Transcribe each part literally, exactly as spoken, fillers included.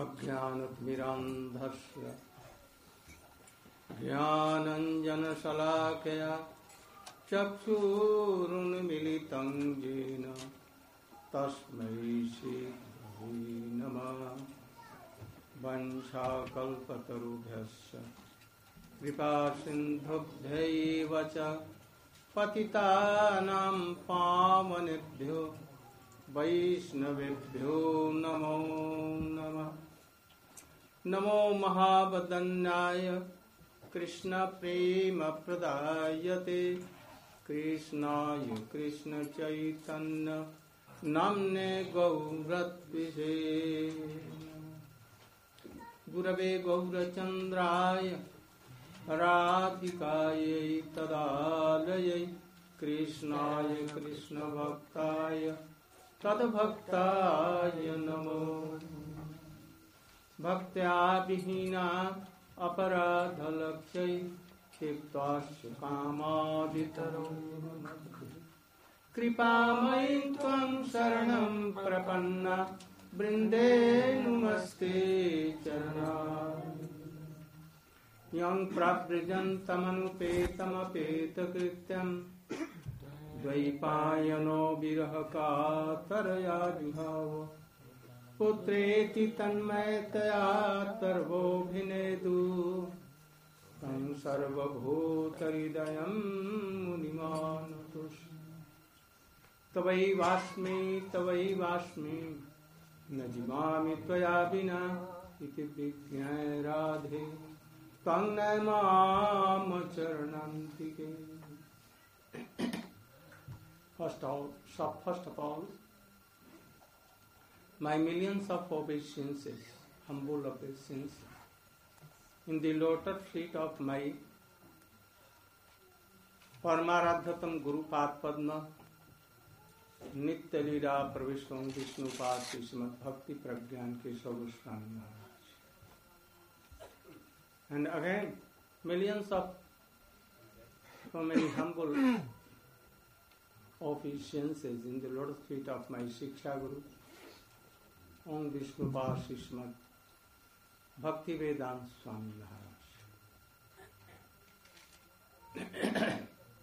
अज्ञानतिमिरान्धस्य ज्ञानञ्जनशलाकया चक्षुरुन्मीलितं येन तस्मै श्रीगुरुवे नमः। वंशाकल्पतरुभ्यश्च कृपासिन्धुभ्यैव च पतितानां पावनेभ्यो वैष्णवेभ्यो नमो नमः। नमो महावदन्याय कृष्णप्रेमप्रदायते कृष्णाय कृष्णचैतन्य नाम्ने गौरत्विषे गुरवे गौरचन्द्राय राधिकायै तदालयै कृष्णाय कृष्णभक्ताय तद्भक्ताय नमो। भक्त्या विहीना अपराधलक्ष्यै क्षिप्ताश्च कामादितरो कृपामयि त्वं शरणं प्रपन्ना वृन्दे नुमस्ते चरणा। यं प्रव्रजन्तमनुपेतमपेतकृत्यं द्वैपायनो विरहकातरया जुहाव पुत्रेति तन्मयतया तर्वोऽभिनेदु तं सर्वभूतहृदयं मुनिमानतोऽस्मि। तवैवास्मि तवैवास्मि न जीवामि त्वया विना इति विज्ञाय राधे त्वं नमाम चरणान्तिके। First of, first of all, my millions of obeisances, humble obeisances, in the lotus feet of my Paramaradhatam Guru Padma Nitya Lila Pravishwam Vishnu Pasi Srimad Bhakti Pragyan Keshav Goswami Maharaj. And again, millions of so many humble obeisances in the lotus feet of my Shiksha Guru, Om Vishnu Pasi Srimad Bhakti Vedanta Swami Maharaj.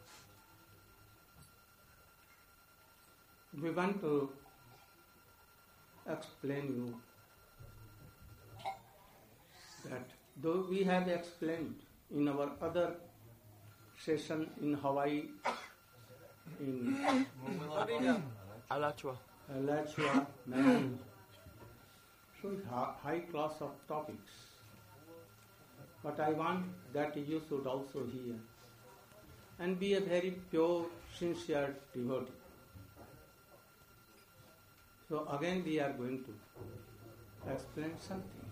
We want to explain you that though we have explained in our other session in Hawaii, in Alachua, Alachua, Maryland, so high class of topics. But I want that you should also hear and be a very pure, sincere devotee. So again we are going to explain something.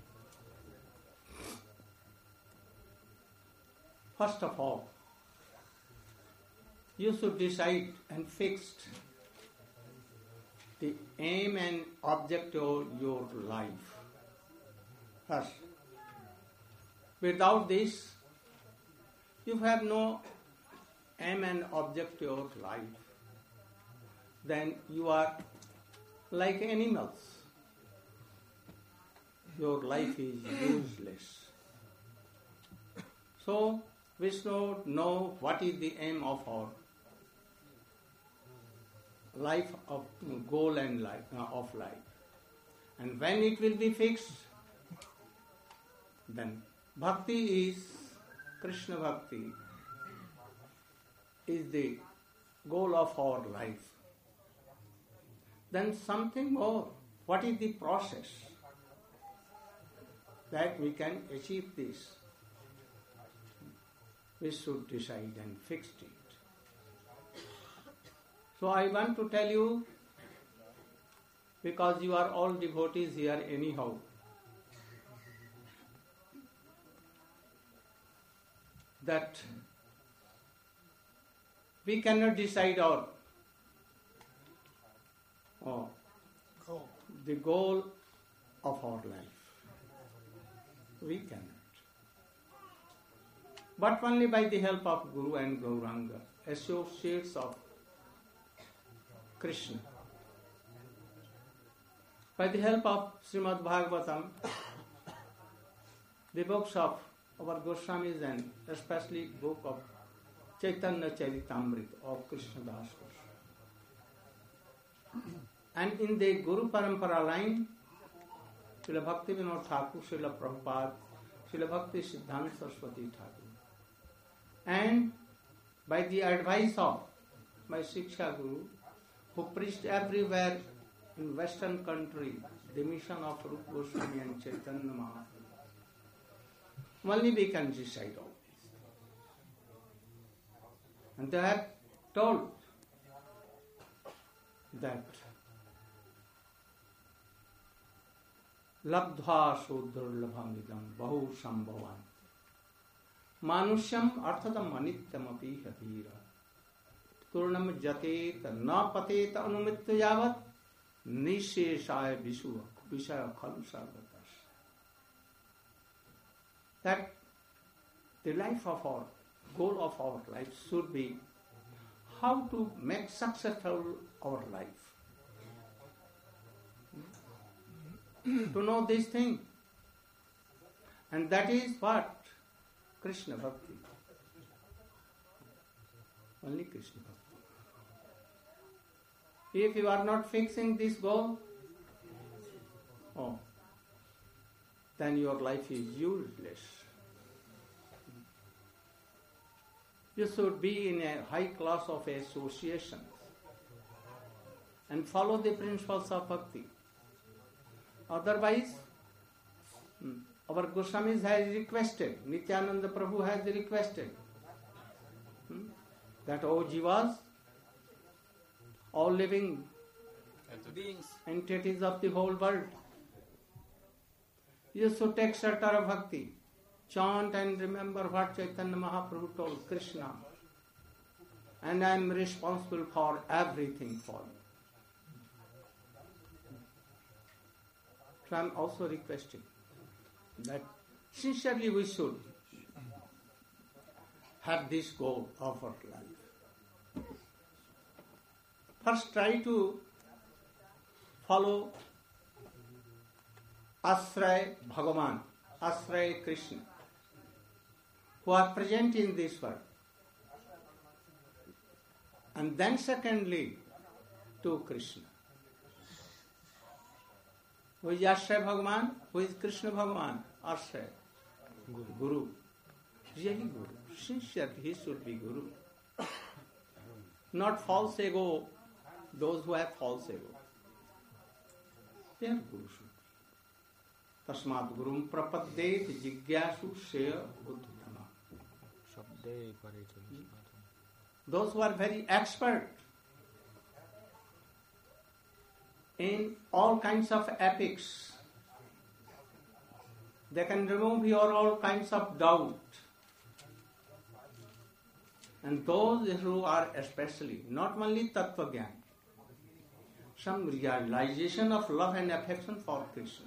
First of all, you should decide and fix the aim and objective of your life. First, without this, you have no aim and objective of life. Then you are like animals. Your life is useless. So, we should know what is the aim of our life, of goal and life uh, of life, and when it will be fixed, then bhakti is Krishna bhakti is the goal of our life. Then something more. What is the process that we can achieve this? We should decide and fix it. So I want to tell you, because you are all devotees here anyhow, that we cannot decide our oh, the goal of our life. We cannot. But only by the help of Guru and Gauranga, associates of Krishna. By the help of Srimad Bhagavatam, the books of our Goswamis and especially book of Chaitanya Charitamrita of Krishna Das Goswami. And in the Guru Parampara line, Srila Bhakti Vinod Thakur, Srila Prabhupada, Srila Bhakti Siddhanta Saraswati Thakur. And by the advice of my Shiksha Guru, who preached everywhere in Western country, the mission of Rupa Goswami and Chaitanya Mahaprabhu. Only we can recite all this. And they have told that Labdha Sudurlabhamidam Bahu Sambhavan Manusyam Arthadam Anityamapi Hadira Turnam Jatet Na Patet Anumitya Yavat Nisheshaya Vishua Vishaya Khalu Sarvatas. That the life of our, goal of our life should be how to make successful our life. To know this thing. And that is what? Krishna Bhakti. Only Krishna Bhakti. If you are not fixing this goal, oh, then your life is useless. You should be in a high class of association and follow the principles of bhakti. Otherwise, our Goswamis has requested, Nityananda Prabhu has requested that all jivas, all living beings, entities of the whole world, you should take shelter of bhakti. Chant and remember what Chaitanya Mahaprabhu told Krishna. And I am responsible for everything for you. So I am also requesting that sincerely we should have this goal of our life. First try to follow Asray Bhagavan, Asray Krishna, who are present in this world. And then secondly, to Krishna. Who is Asray Bhagavan? Who is Krishna Bhagavan? Asray. Guru. Guru. Really Guru. Sincere, he should be Guru. Not false ego, those who have false ego. They are Guru should be. Tasmat Gurum Prapadet Jigyasu Shaya Uddhama. Those who are very expert in all kinds of epics, they can remove your all kinds of doubt. And those who are especially, not only Tattva Gyan, some realization of love and affection for Krishna.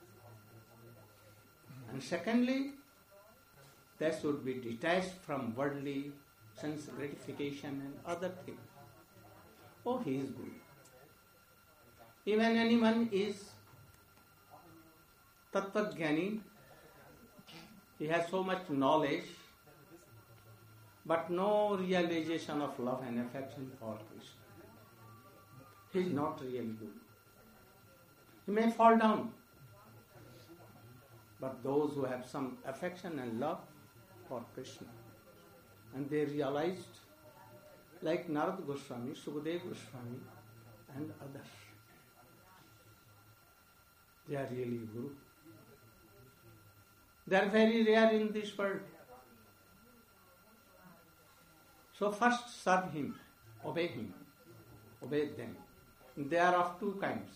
And secondly, they should be detached from worldly sense gratification and other things. Oh, he is good. Even anyone is Tattva Jnani, he has so much knowledge, but no realization of love and affection for Krishna. He is not really good. He may fall down, but those who have some affection and love for Krishna, and they realized, like Narad Goswami, Sukadeva Goswami, and others, they are really Guru. They are very rare in this world. So first serve him, obey him, obey them. They are of two kinds,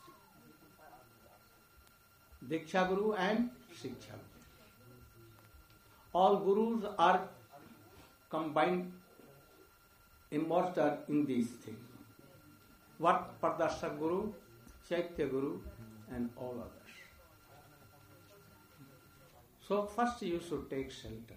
Diksha Guru and Shiksha Guru. All Gurus are combined, immersed in these things. What? Pardarshak Guru, Chaitya Guru, and all others. So first you should take shelter.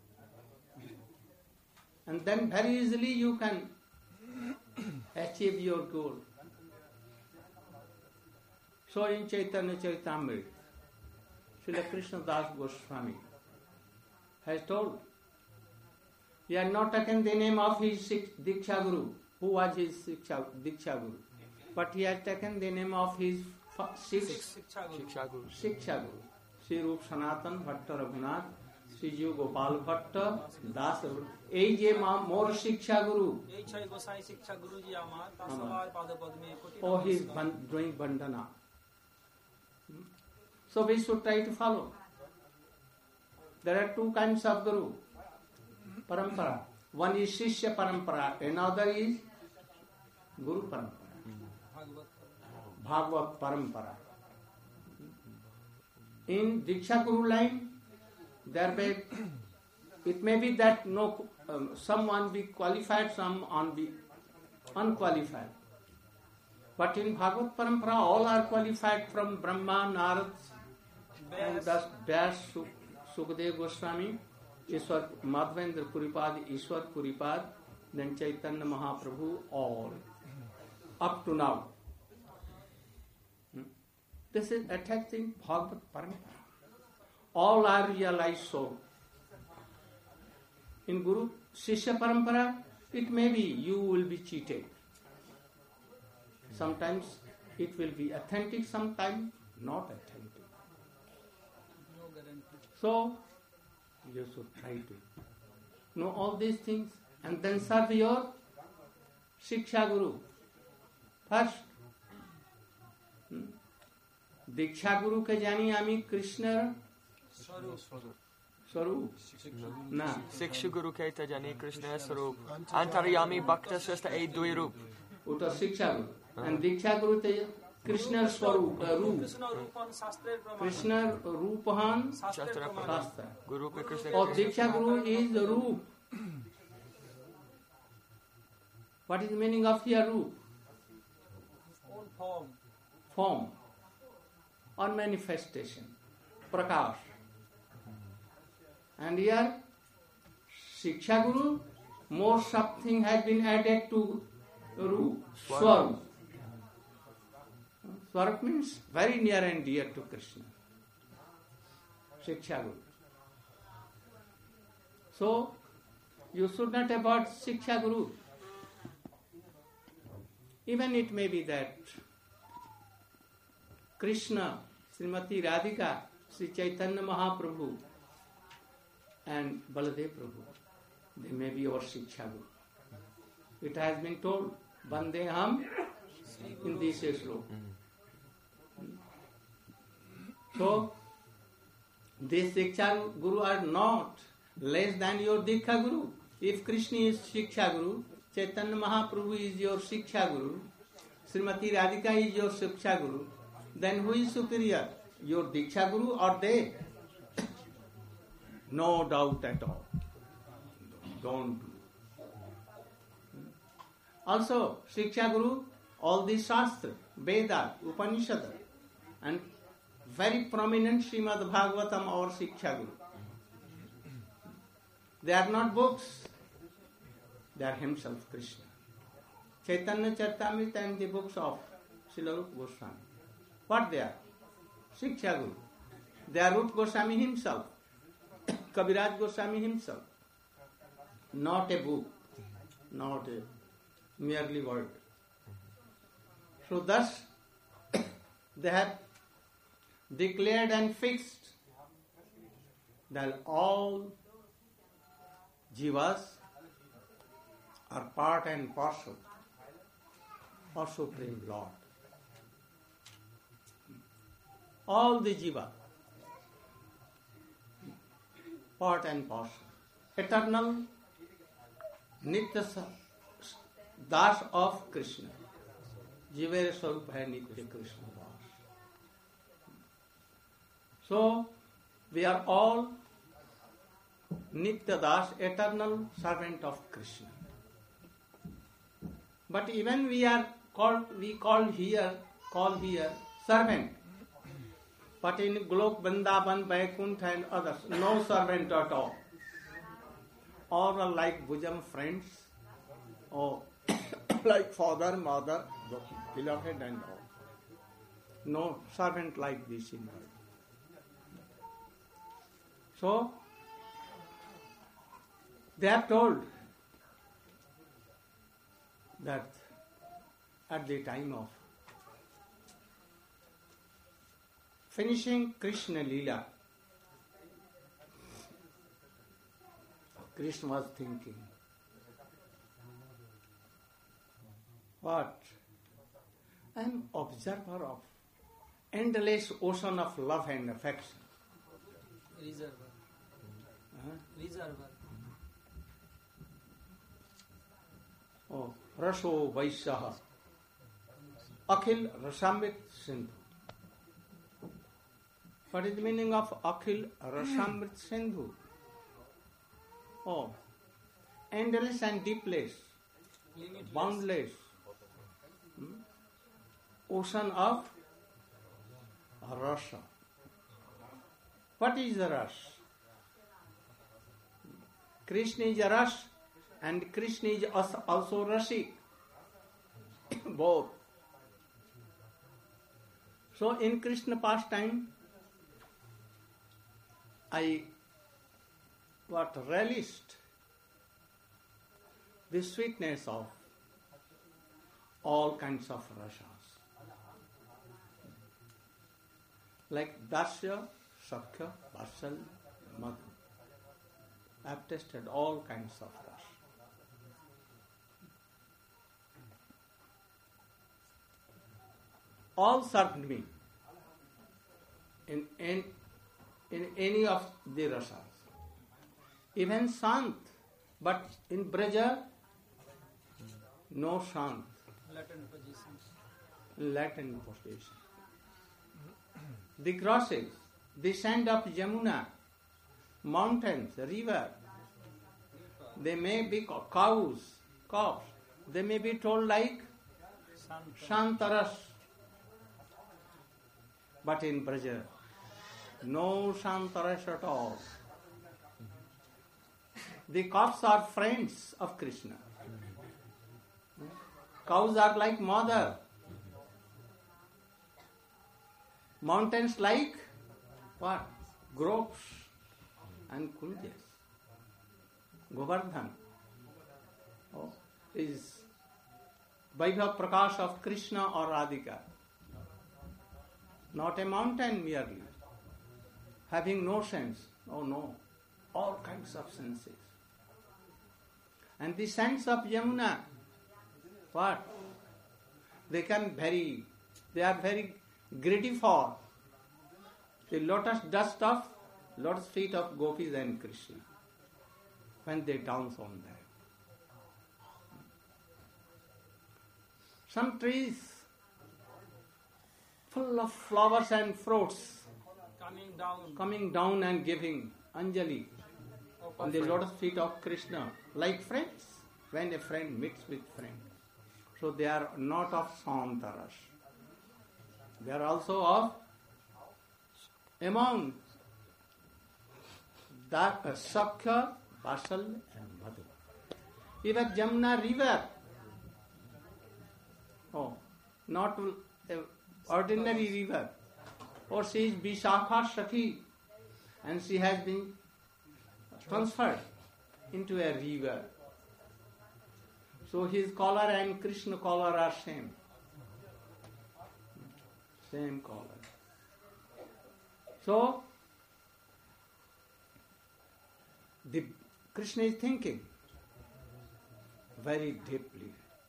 And then very easily you can achieve your goal. So in Chaitanya Charitamrita, Srila Krishna Das Goswami has told. He had not taken the name of his Diksha Guru, who was his Diksha, Diksha Guru, but he has taken the name of his sixth Shiksha Guru. Shiksha Guru. Sri Rup Sanatan Bhatta Raghunath, Sri Jiva Gopal Bhatta, Das Raghunath. Ei je more Shiksha Guru. Oh, he is doing bandhana. So we should try to follow. There are two kinds of Guru. Parampara. One is Shishya Parampara, another is Guru Parampara. Bhagavad Parampara. In Diksha Guru line, there may, it may be that no um, someone be qualified, some on be unqualified. But in Bhagavad Parampara, all are qualified from Brahma, Narad, and thus Vyas, Sukadeva Goswami, Ishwar, Madhavendra Puripad, Ishwar Puripad, then Chaitanya Mahaprabhu, all up to now. This is attaching Bhagavad Parampara. All are realized so. In Guru Shishya Parampara, it may be you will be cheated. Sometimes it will be authentic, sometimes not authentic. So, you should try to know all these things and then serve your Shiksha Guru. First, Diksha Guru ke jani ami Krishna Swarup. Na. Shiksha Guru ke jani Krishna Swarup. Antaryami Bhakta Srestha ei dui Rup. Uta Shiksha Guru. And Diksha Guru te Krishna Swarup, uh, Rup. Krishna Rupahan Shastra. Guru pe Krishna. Or Diksha Guru is the Rup. What is the meaning of here Rup? Form. Form. Or manifestation. Prakash. And here Shiksha Guru, more something has been added to Rup. Swarup. Swarup means very near and dear to Krishna. Shiksha Guru. So, you should not avoid Shiksha Guru. Even it may be that Krishna, Srimati Radhika, Sri Chaitanya Mahaprabhu and Baladev Prabhu, they may be our Shiksha Guru. It has been told, Bandeham in this sloka. So, these Shiksha Guru are not less than your Diksha Guru. If Krishna is Shiksha Guru, Chaitanya Mahaprabhu is your Shiksha Guru, Srimati Radhika is your Shiksha Guru, then who is superior? Your Diksha Guru or they? No doubt at all. Don't do. Also, Shiksha Guru, all these Shastra, Veda, Upanishad, and very prominent Srimad Bhagavatam or Shiksha Guru. They are not books, they are himself Krishna. Chaitanya Charitamrita and the books of Srila Rupa Goswami. What they are? Shiksha Guru. They are Rupa Goswami himself, Kaviraj Goswami himself. Not a book, not a merely word. So thus, they have declared and fixed that all jivas are part and parcel of Supreme Lord. All the jiva, part and parcel. Eternal Nitya Das of Krishna. Jivere Swarup hai Nitya Krishna Das. So, we are all Nitya Das, eternal servant of Krishna. But even we are called, we call here, call here servant. But in Golok, Vrindavan, Vaikuntha and others, no servant at all. All are like bosom friends, or like father, mother, beloved and all. No servant like this in world. So, they are told that at the time of finishing Krishna Leela, Krishna was thinking, what? I am observer of endless ocean of love and affection. Reservoir. Huh? Reservoir. Oh, Rasho Vaisyaha Akhil Rasamrit Sindhu. What is the meaning of Akhil Rasamrit Sindhu? Oh, endless and deepless, Limitless. boundless hmm? ocean of rasa. What is the rasa? Krishna is a rasa and Krishna is also rasik. Both. So in Krishna pastime, I what relished the sweetness of all kinds of rasas, like Dasya, Sakhya, Vatsal, Madhu. I have tasted all kinds of rasa. All served me in, in, in any of the rasas. Even Sant, but in Braja, no Sant, Latent positions. Latin position. The crosses, the sand of Yamuna, mountains, river, they may be cows, calves, they may be told like Shantaras. But in Braja, no Shantaras at all. The calves are friends of Krishna. Cows are like mother. Mountains like what? Groves and kunjas. Govardhan oh, is Vaibhav Prakash of Krishna or Radhika. Not a mountain merely, having no sense. Oh no, all kinds of senses. And the sands of Yamuna, what? They can very, they are very greedy for the lotus dust of, lotus feet of gopis and Krishna when they dance on them. Some trees full of flowers and fruits Coming down. coming down and giving Anjali on the lotus feet of Krishna, like friends, when a friend meets with friend. So they are not of Santaras. They are also of among that uh, Sakhya, Vatsal and Madhu. Even Jamna river, oh, not uh, ordinary river, or she is Vishakha Sakhi, and she has been transferred into a river. So his color and Krishna color are same. Same color. So, the Krishna is thinking very deeply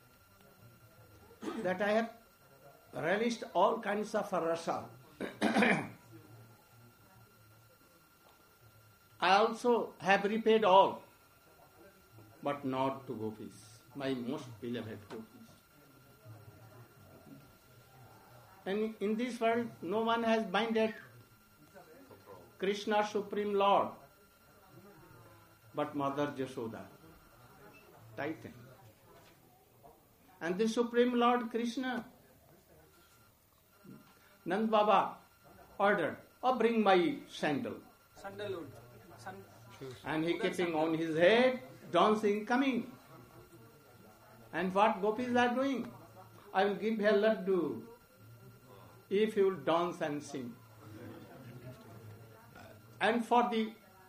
that I have relished all kinds of rasa. I also have repaid all, but not to gopis, my most beloved gopis. And in this world, no one has binded Krishna, Supreme Lord, but Mother Jashoda, Titan. And the Supreme Lord Krishna, Nand Baba ordered, oh, bring my sandal. Sandalwood. San- And he keeping on his head, dancing, coming. And what gopis are doing? I will give her laddu if you will dance and sing. And for the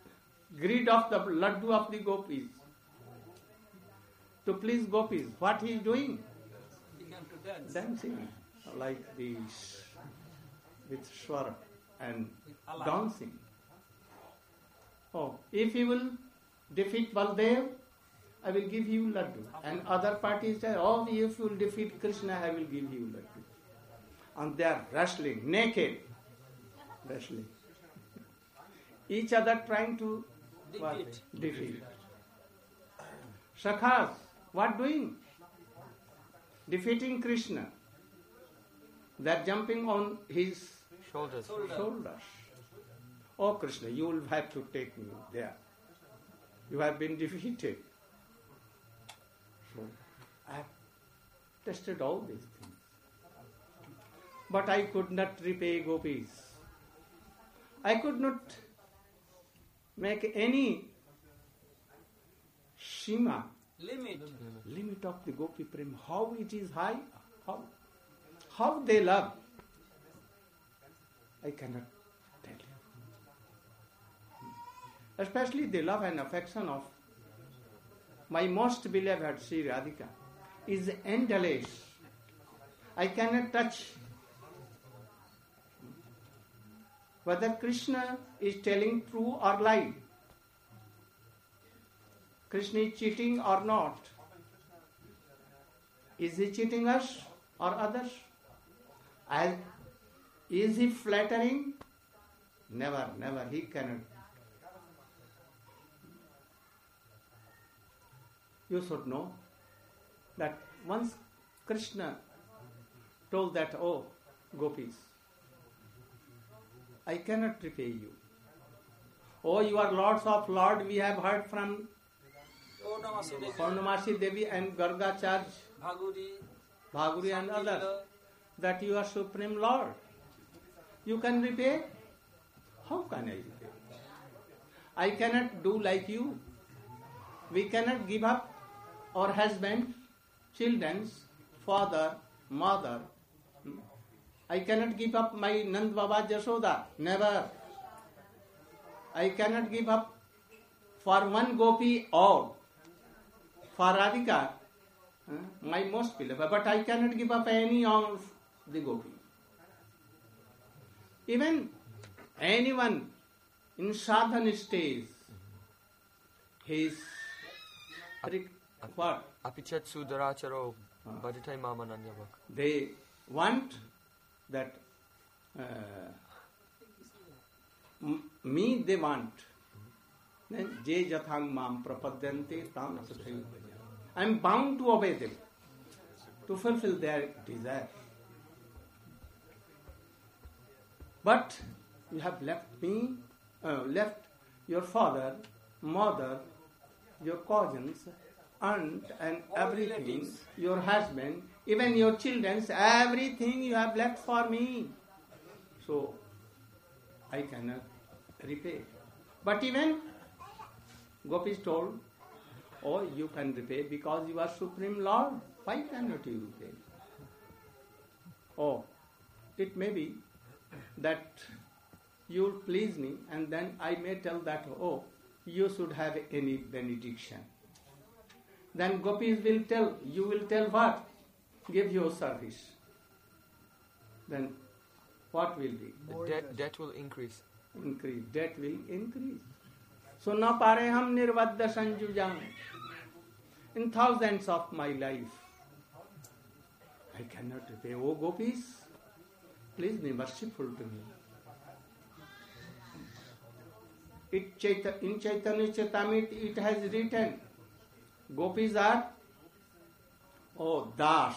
greed of the laddu of the gopis. To please gopis, what he is doing? Began to dance. Dancing like this, with swara and Allah. dancing. Oh, if you will defeat Baldev, I will give you laddu. And other parties say, oh, if you will defeat Krishna, I will give you laddu. And they are wrestling, naked, wrestling. Each other trying to what? Defeat. defeat. Shakhas, what doing? Defeating Krishna. They are jumping on his Shoulders. Shoulder. shoulders. Oh Krishna, you will have to take me there. You have been defeated. So I have tested all these things. But I could not repay gopis. I could not make any shima, Limit. limit of the gopi prem. How it is high, how, how they love. I cannot tell you. Especially the love and affection of my most beloved Sri Radhika is endless. I cannot touch. Whether Krishna is telling true or lie, Krishna is cheating or not. Is he cheating us or others? As, is he flattering? Never, never. He cannot. You should know that once Krishna told that, oh, gopis, I cannot repay you. Oh, you are lords of Lord, we have heard from Oh, Namasi Devi. Purnamasi Devi and Gargacharya, Bhaguri. Bhaguri and Sandila. others, that you are Supreme Lord. You can repay? How can I repay? I cannot do like you. We cannot give up our husband, children's, father, mother. Hmm? I cannot give up my Nand Baba Jashoda. Never. I cannot give up for one gopi or for Radhika, huh, my most beloved, but I cannot give up any of the gopi. Even anyone in sadhana stage, his what? Apichat sudaracharo bhajatai mamananyavak. They want that uh, m- me they want. Then je jathang mam prapadyante tam sathayam. I am bound to obey them, to fulfill their desire. But you have left me, uh, left your father, mother, your cousins, aunt and All everything, relatives. your husband, even your children, everything you have left for me. So, I cannot repay. But even Gopis told, oh, you can repay because you are Supreme Lord. Why cannot you repay? Oh, it may be that you will please me and then I may tell that, oh, you should have any benediction. Then Gopis will tell, you will tell what? Give your service. Then what will be? The debt, debt will increase. Increase. Debt will increase. So na pare ham nirvadya sanjujam. In thousands of my life, I cannot repay. Oh Gopis, please be merciful to me. It Chaita, in Chaitanya Chaitamrita it has written, Gopis are, oh, Das,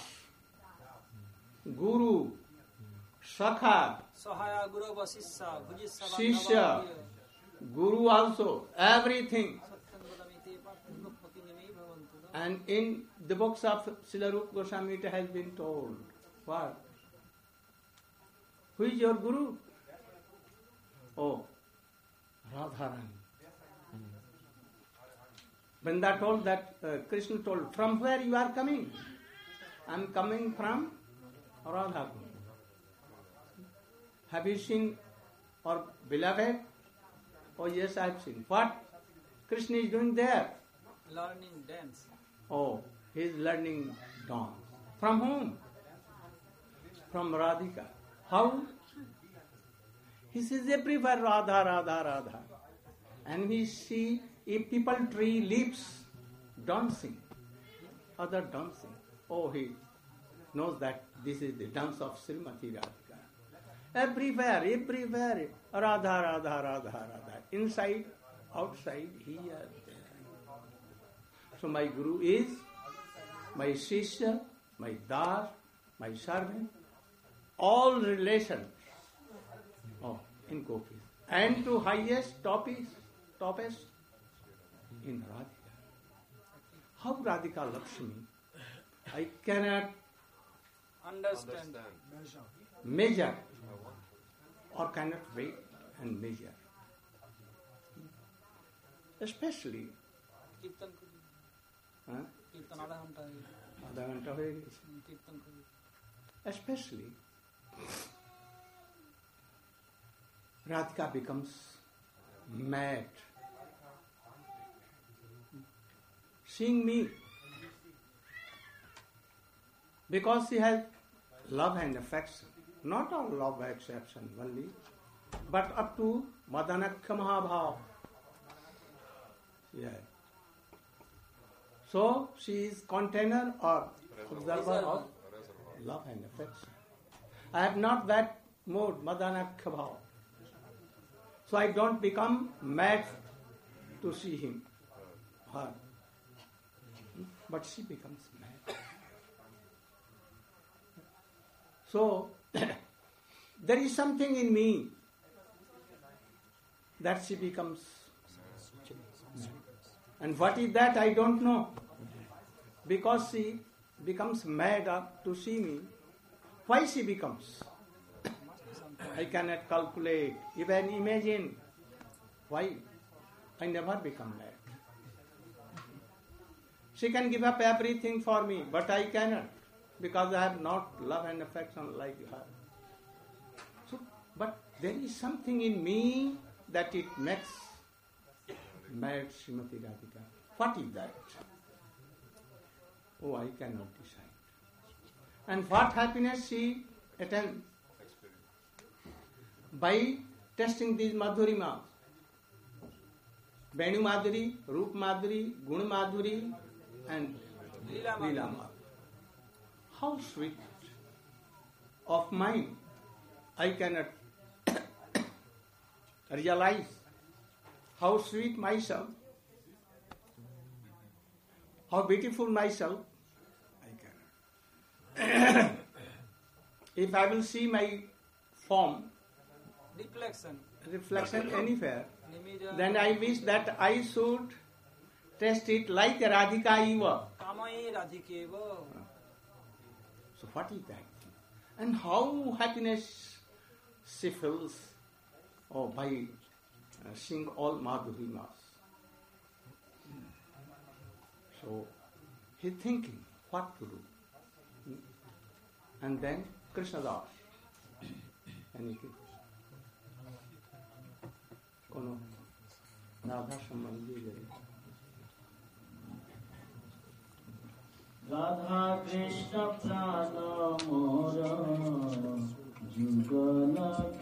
Guru, Sakha, Sahaya Guru Vasissa. Bhujissa. Shishya, Guru also, everything. And in the books of Srila Rupa Goswami it has been told, what? Who is your Guru? Oh, Radharani. Vrinda told that, uh, Krishna told, from where you are coming? I am coming from Radha. Have you seen our beloved? Oh yes, I have seen. What? Krishna is doing there? Learning dance. Oh, he is learning dance. From whom? From Radhika. How? He says everywhere Radha, Radha, Radha. And we see if people tree leaves dancing, other dancing. Oh, he knows that this is the dance of Srimati Radhika. Everywhere, everywhere, Radha, Radha, Radha, Radha. Inside, outside, here, there. So my Guru is my Shishya, my Das, my servant, all relations oh, in gopis. And to highest, topest, topest in Radhika. How Radhika loves me, I cannot Understand. measure or cannot wait and measure. Especially, কীর্তন করি huh? কীর্তন আধা ঘন্টা হয়ে গেছে। আধা ঘন্টা হয়ে গেছে। কীর্তন করি Especially, Radhika becomes mad. Seeing me, because she has love and affection, not all love and affection only, but up to Madanakya Mahabhav. Yeah. So she is container or observer of love and affection. I have not that mode, Madanakya Bhav. So I don't become mad to see him, her. But she becomes mad. So, there is something in me that she becomes. And what is that, I don't know. Because she becomes mad up to see me. Why she becomes? I cannot calculate, even imagine why. I never become mad. She can give up everything for me, but I cannot, because I have not love and affection like her. So, but there is something in me that it makes mad Srimati Radhika. What is that? Oh, I cannot decide. And what happiness she attains? By testing these Madhurimas. Venu Madhuri, Rup Madhuri, Gun Madhuri, and Leela Leela Madhuri. How sweet of mine. I cannot realize how sweet myself, how beautiful myself. I cannot. If I will see my form, reflection reflection anywhere, নিমিরা then I wish that I should test it like Radhika Eva. কাময়ে রাধিকেব So what is that? And how happiness she feels oh, by uh, seeing all Madhurimas. So he's thinking what to do. And then Krishna Das. And he কোনো রাধা সম্বন্ধে বলে রাধা কৃষ্ণ প্রাণ মোর যুগল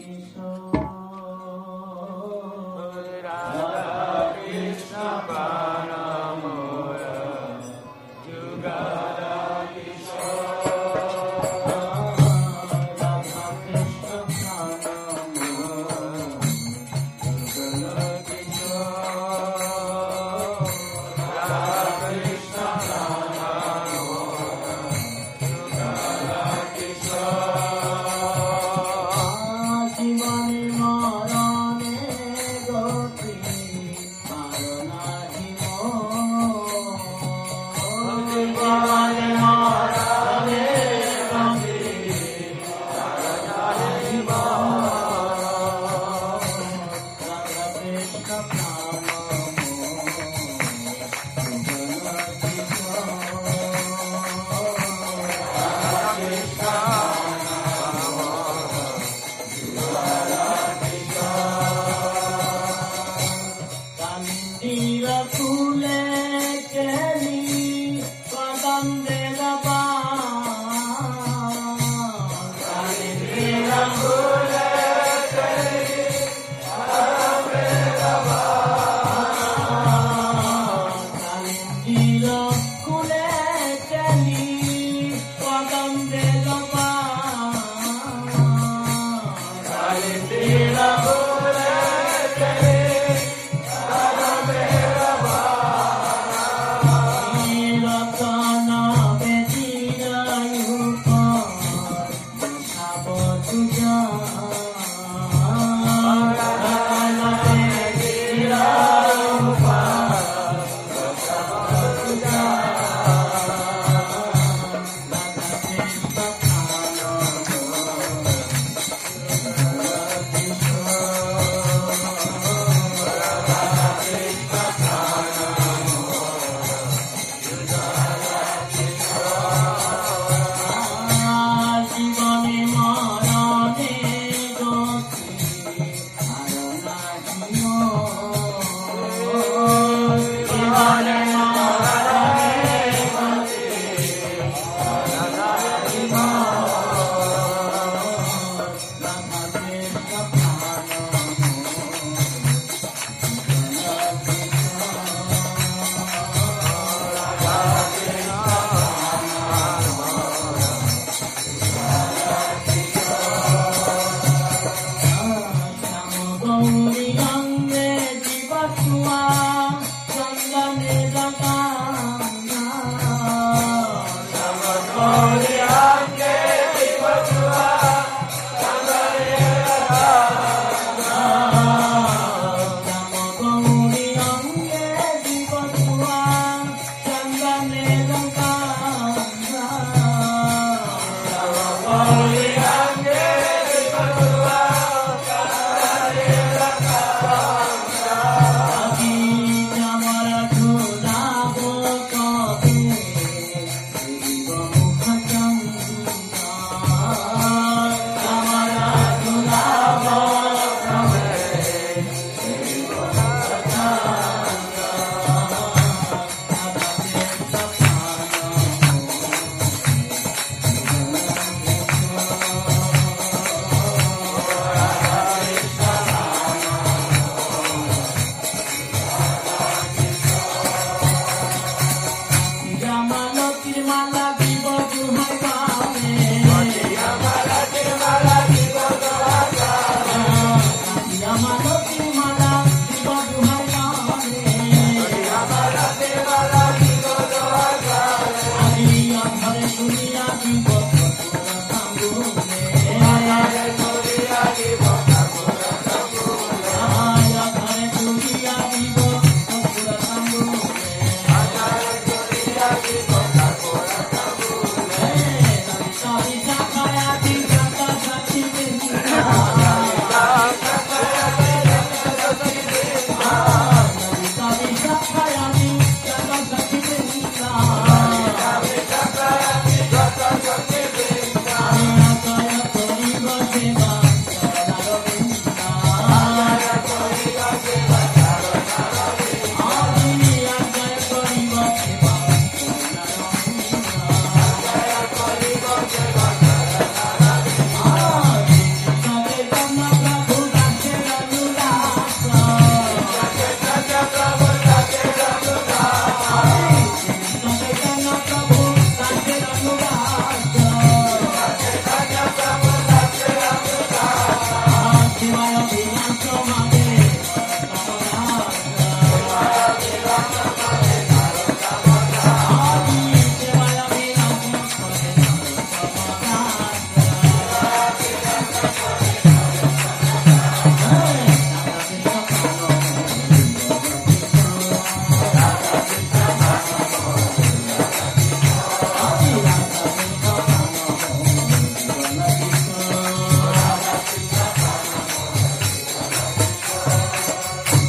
কিশোর রাধা কৃষ্ণ প্রাণ মোর যুগল Ram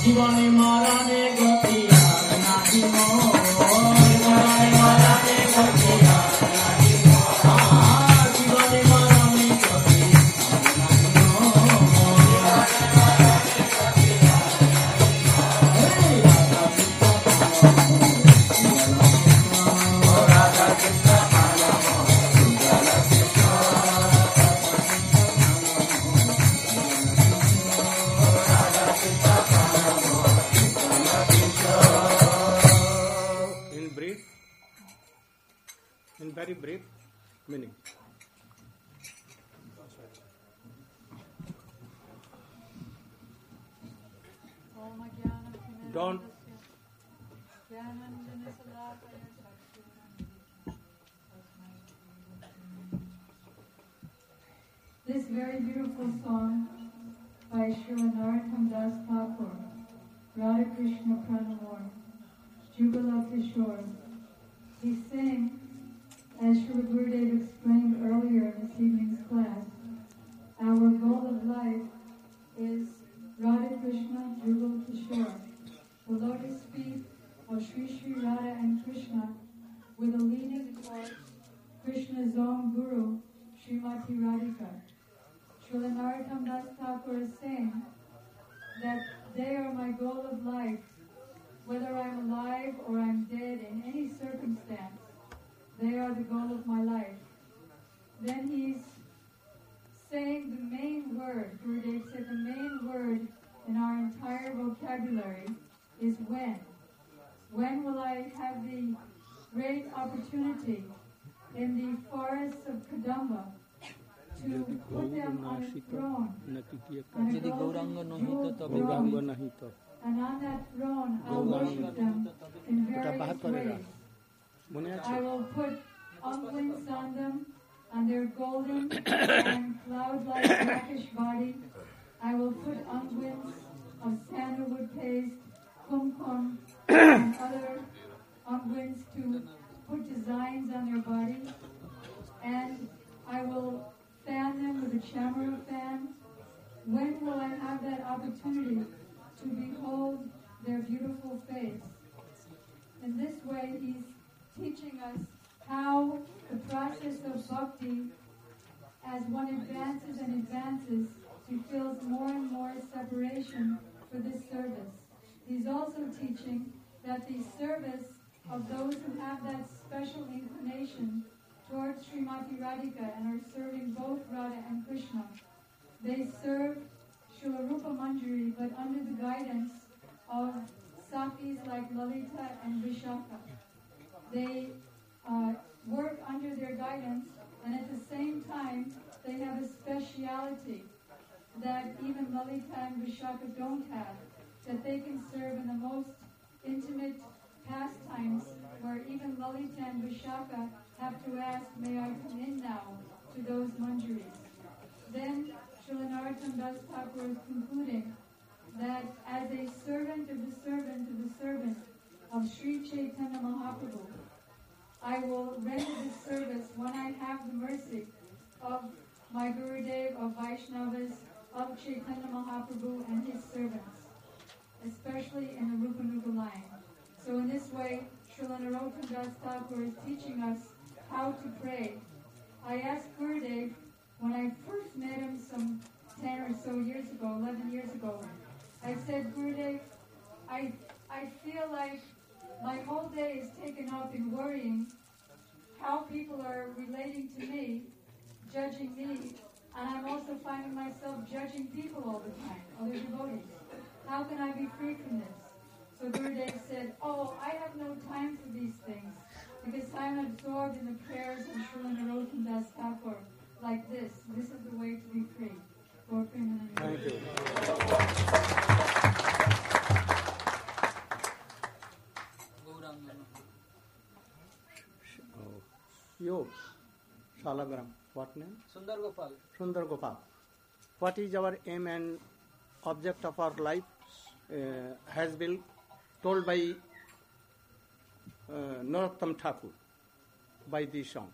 জীবনে মরণে গতি আর নাহি মোর, জীবনে মরণে গতি আর নাহি মোর, জীবনে মরণে গতি আর নাহি মোর, Radha Krishna in very brief meaning. Don't This very beautiful song by Srila Narottam Das Thakur, Radha Krishna Pranamur, Jugala Kishore. He sang, as Srila Gurudev explained earlier in this evening's class, our goal of life is Radha Krishna Jugal Kishore, the lotus feet of Sri Sri Radha and Krishna, with a leaning towards Krishna's own Guru, Srimati Radhika. Srila Narottam Das Thakur is saying that they are my goal of life, whether I'm alive or I'm dead in any circumstance. They are the goal of my life. Then he's saying the main word, Gurudev said the main word in our entire vocabulary is when. When will I have the great opportunity in the forests of Kadamba to put them on a throne, on a golden jeweled throne, and on that throne I'll worship them in various ways. I will put unguents on them, on their golden and cloud-like blackish body. I will put unguents of sandalwood paste, kumkum, and other unguents to put designs on their body. And I will fan them with a chamara fan. When will I have that opportunity to behold their beautiful face? In this way, he's teaching us how the process of bhakti, as one advances and advances, he feels more and more separation for this service. He's also teaching that the service of those who have that special inclination towards Srimati Radhika and are serving both Radha and Krishna, they serve Srila Rupa Manjari, but under the guidance of Sakis like Lalita and Vishaka. They uh, work under their guidance, and at the same time, they have a speciality that even Lalita and Vishaka don't have, that they can serve in the most intimate pastimes, where even Lalita and Vishaka have to ask, may I come in now, to those manjaris. Then Srila Narottam Das Thakur is concluding that as a servant of the servant of the servant of Sri Chaitanya Mahaprabhu, I will render this service when I have the mercy of my Gurudev, of Vaishnavas, of Chaitanya Mahaprabhu and his servants, especially in the Rupanuga line. So in this way, Srila Narottam Das Thakur is teaching us how to pray. I asked Gurudev, when I first met him some ten or so years ago, eleven years ago, I said, Gurudev, I, I feel like my whole day is taken up in worrying how people are relating to me, judging me, and I'm also finding myself judging people all the time, other devotees. How can I be free from this? So Gurudev said, oh, I have no time for these things, because I'm absorbed in the prayers of Srila Narottam Das Thakur, like this. This is the way to be free. For Thank you. You, Shalagram, what name? Sundar Gopal. Sundar Gopal. What is our aim and object of our life uh, has been told by uh, Narottam Thakur by this song.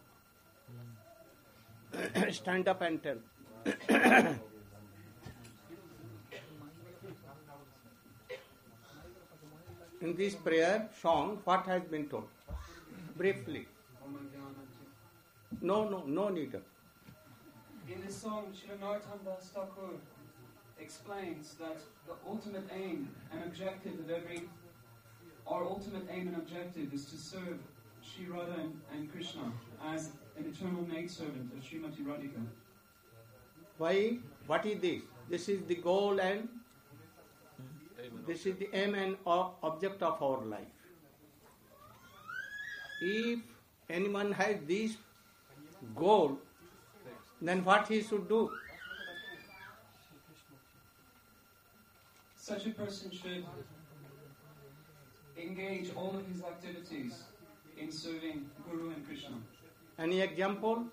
Stand up and tell. in this prayer song, what has been told? Briefly. No, no, no need of. In this song, Srila Narottam Das Thakur explains that the ultimate aim and objective of every, our ultimate aim and objective is to serve Sri Radha and, and Krishna as an eternal maidservant of Srimati Radhika. Why? What is this? This is the goal and this is the aim and object of our life. If anyone has this goal, then what he should do? Such a person should engage all of his activities in serving Guru and Krishna. Any example?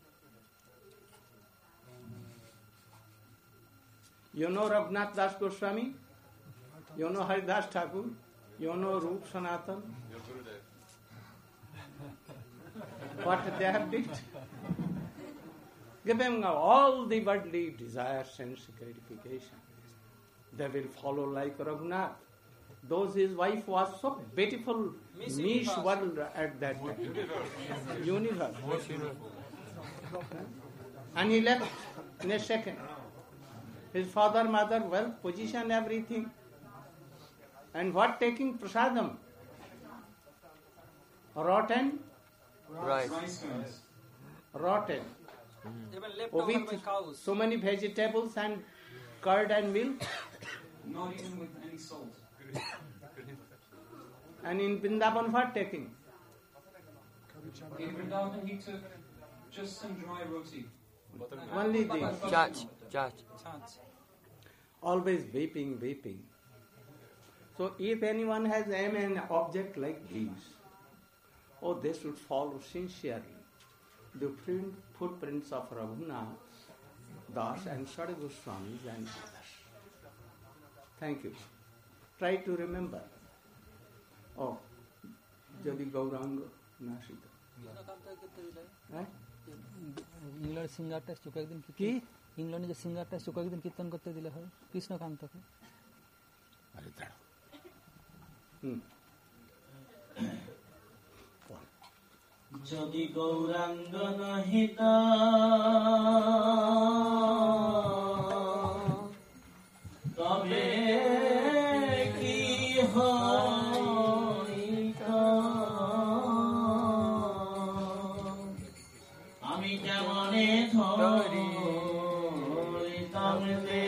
You know Raghunath Das Goswami? You know Haridas Thakur? You know Rup Sanatan? What they have did? Giving all the worldly desires, sense gratification. They will follow like Raghunath. Those his wife was so beautiful, Miss, Miss World at that time. Universe. And he left in a second. His father, mother, wealth, position, everything. And what taking prasadam? Rotten? Right. Rotten. Even left Oh, over by with cows. so many vegetables and curd and milk. Not even with any salt. And in Vrindavan, what taking? In Vrindavan, he took just some dry roti. Only this. Church, church. Chance. Always weeping, weeping. So if anyone has aim and object like these, oh, they should follow sincerely the footprints of Raghunath Das and Sada Goswamis and others. Thank you. Try to remember. Oh, Jadi Gauranga Nashita. Right? England सिंगार test चुका दिन কি England যে singer test চুকা দিন কীর্তন করতে দিলে হয় কৃষ্ণকান্তকে আরে দাঁড়াও হুম যদি গৌরাঙ্গ নহিতা তবে কি হইতা আমি কেমনে ধরিতাম রে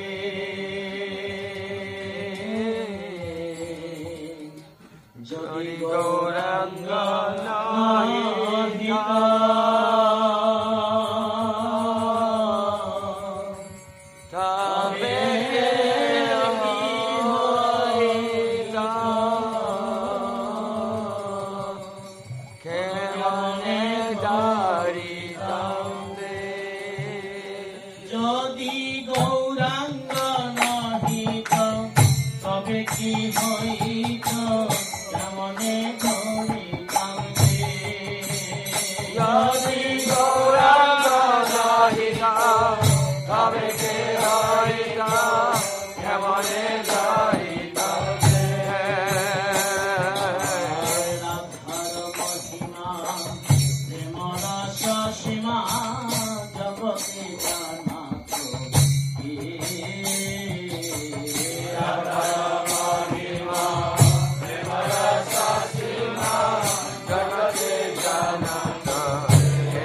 যদি গৌরাঙ্গ নহিতা তবে কেমনে দাঁড়িতাম রে যদি গৌরাঙ্গ নহিত তবে কি হইত কেমনে ধরিতাম রে যদি গৌরাঙ্গ নহিতা তবে কে হইতা কেমনে দাঁড়িতাম রে রাধার মহিমা প্রেম রস সীমা জগতে জানা তো কে রাধার মহিমা জগতে জানা তো হে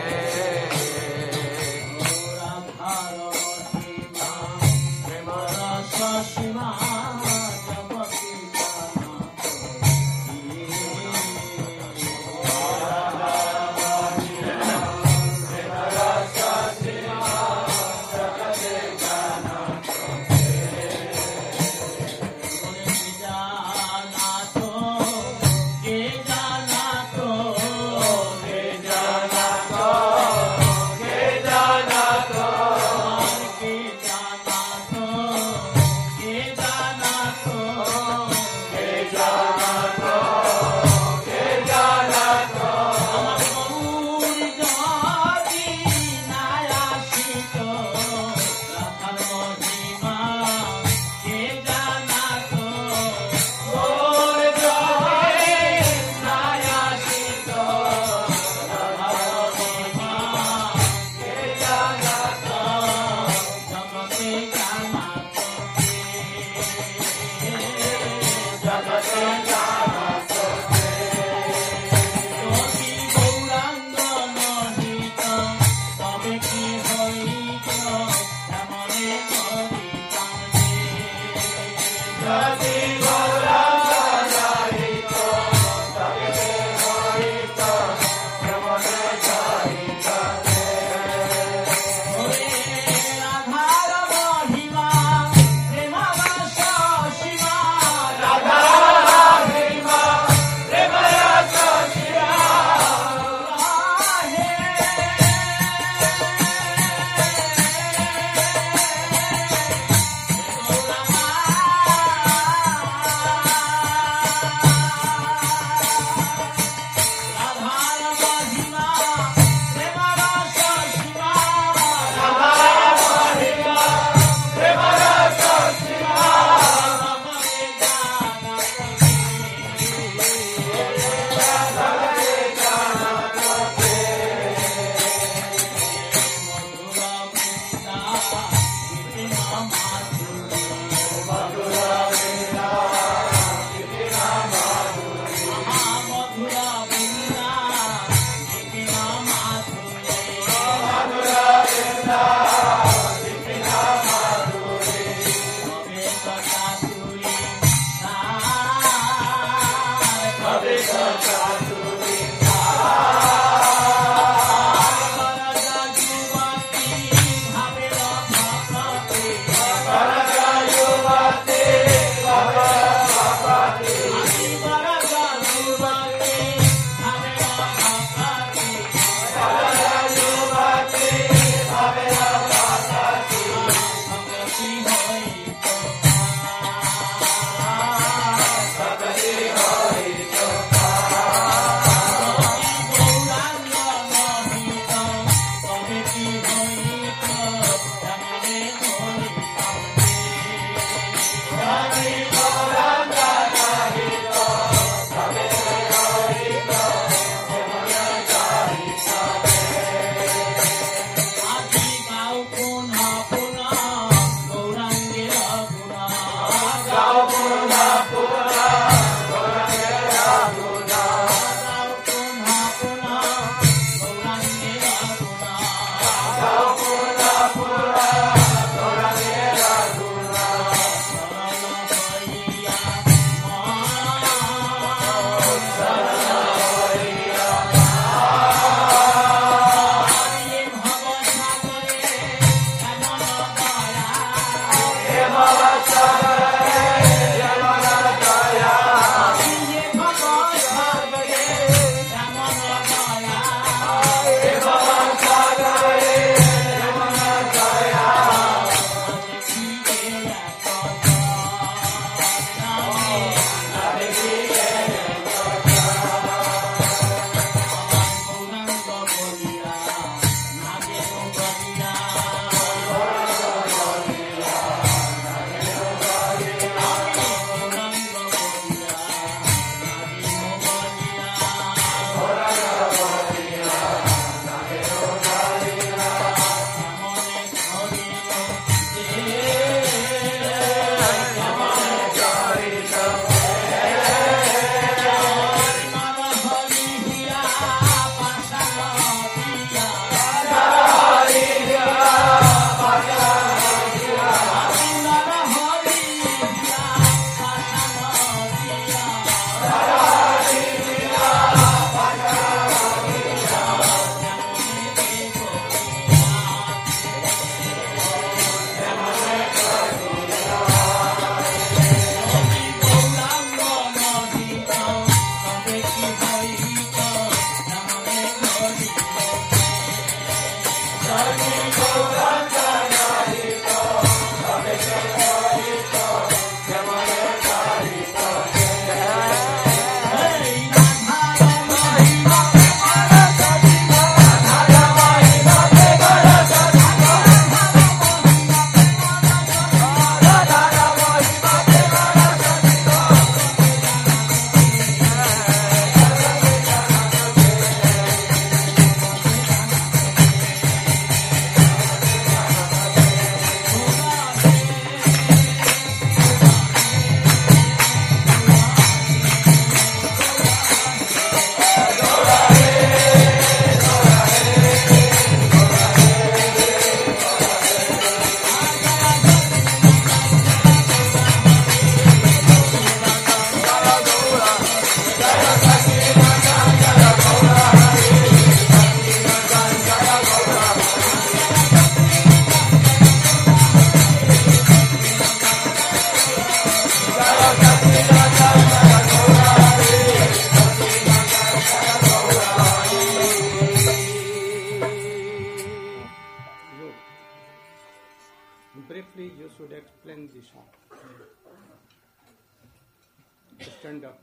stand up.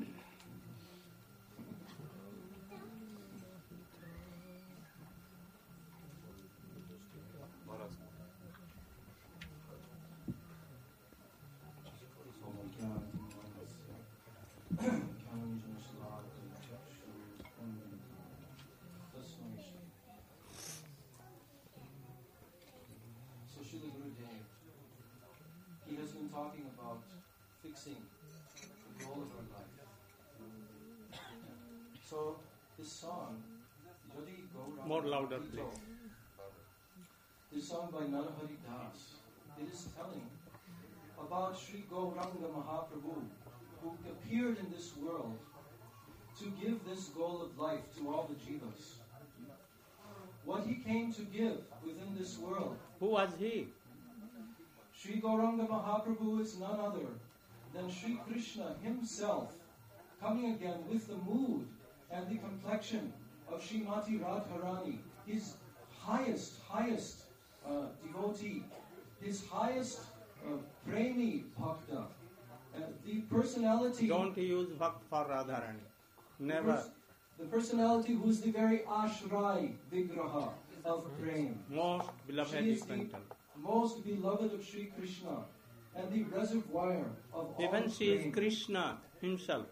So Srila Gurudev, he has been talking about fixing the goal of our life. So this song, Jadi Gauranga More louder, Hito, please. this song by Narahari Das, it is telling about Sri Gauranga Mahaprabhu, who appeared in this world to give this goal of life to all the jivas. What he came to give within this world. Who was he? Sri Gauranga Mahaprabhu is none other than Sri Krishna himself, coming again with the mood and the complexion of Srimati Radharani, his highest, highest uh, devotee, his highest uh, premi bhakta, uh, the personality. Don't use Bhakt for Radharani. Never. The personality who is the very ashray vigraha of prem. Most beloved She is the Quintal. most beloved of Sri Krishna and the reservoir of all Even she is prem. Krishna himself.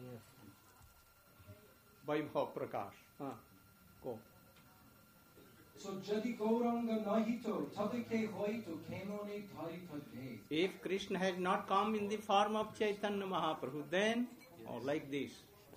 Vaibhav Prakash. Ah, go. So Jadi Gauranga Nahito Tabike Hoito Kemone Tarita De. If Krishna has not come in the form of Chaitanya Mahaprabhu, then, or like this.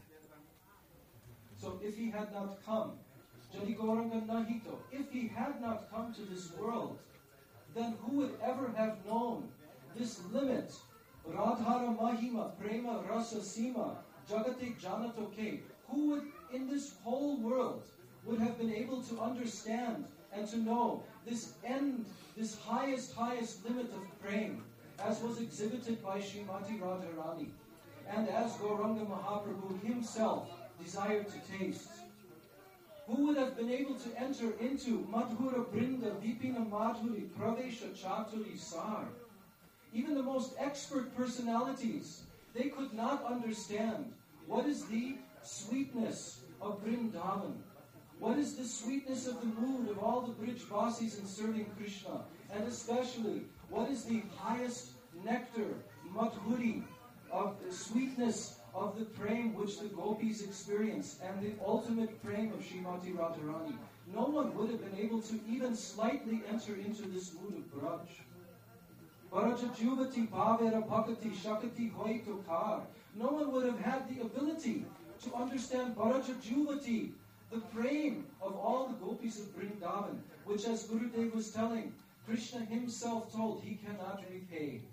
So if he had not come, Jadi Gauranga Nahito, if he had not come to this world, then who would ever have known this limit? Radhara Mahima Prema Rasa Sima Jagate Janatoke. Who would in this whole world would have been able to understand and to know this end, this highest, highest limit of prem, as was exhibited by Srimati Radharani, and as Gauranga Mahaprabhu himself desired to taste? Who would have been able to enter into Madhura Brinda Vipina Madhuri Pravesha Chaturi Sar? Even the most expert personalities, they could not understand what is the sweetness of Vrindavan. What is the sweetness of the mood of all the Brijvasis in serving Krishna? And especially, what is the highest nectar, Madhuri, of the sweetness of the prem which the gopis experience, and the ultimate prem of Srimati Radharani? No one would have been able to even slightly enter into this mood of Braj. Bharaja Juvati Bhavera Bhakati Shakati Hoito Kar. No one would have had the ability to understand Bharaja Juvati, the prem of all the gopis of Vrindavan, which, as Gurudev was telling, Krishna himself told he cannot repay.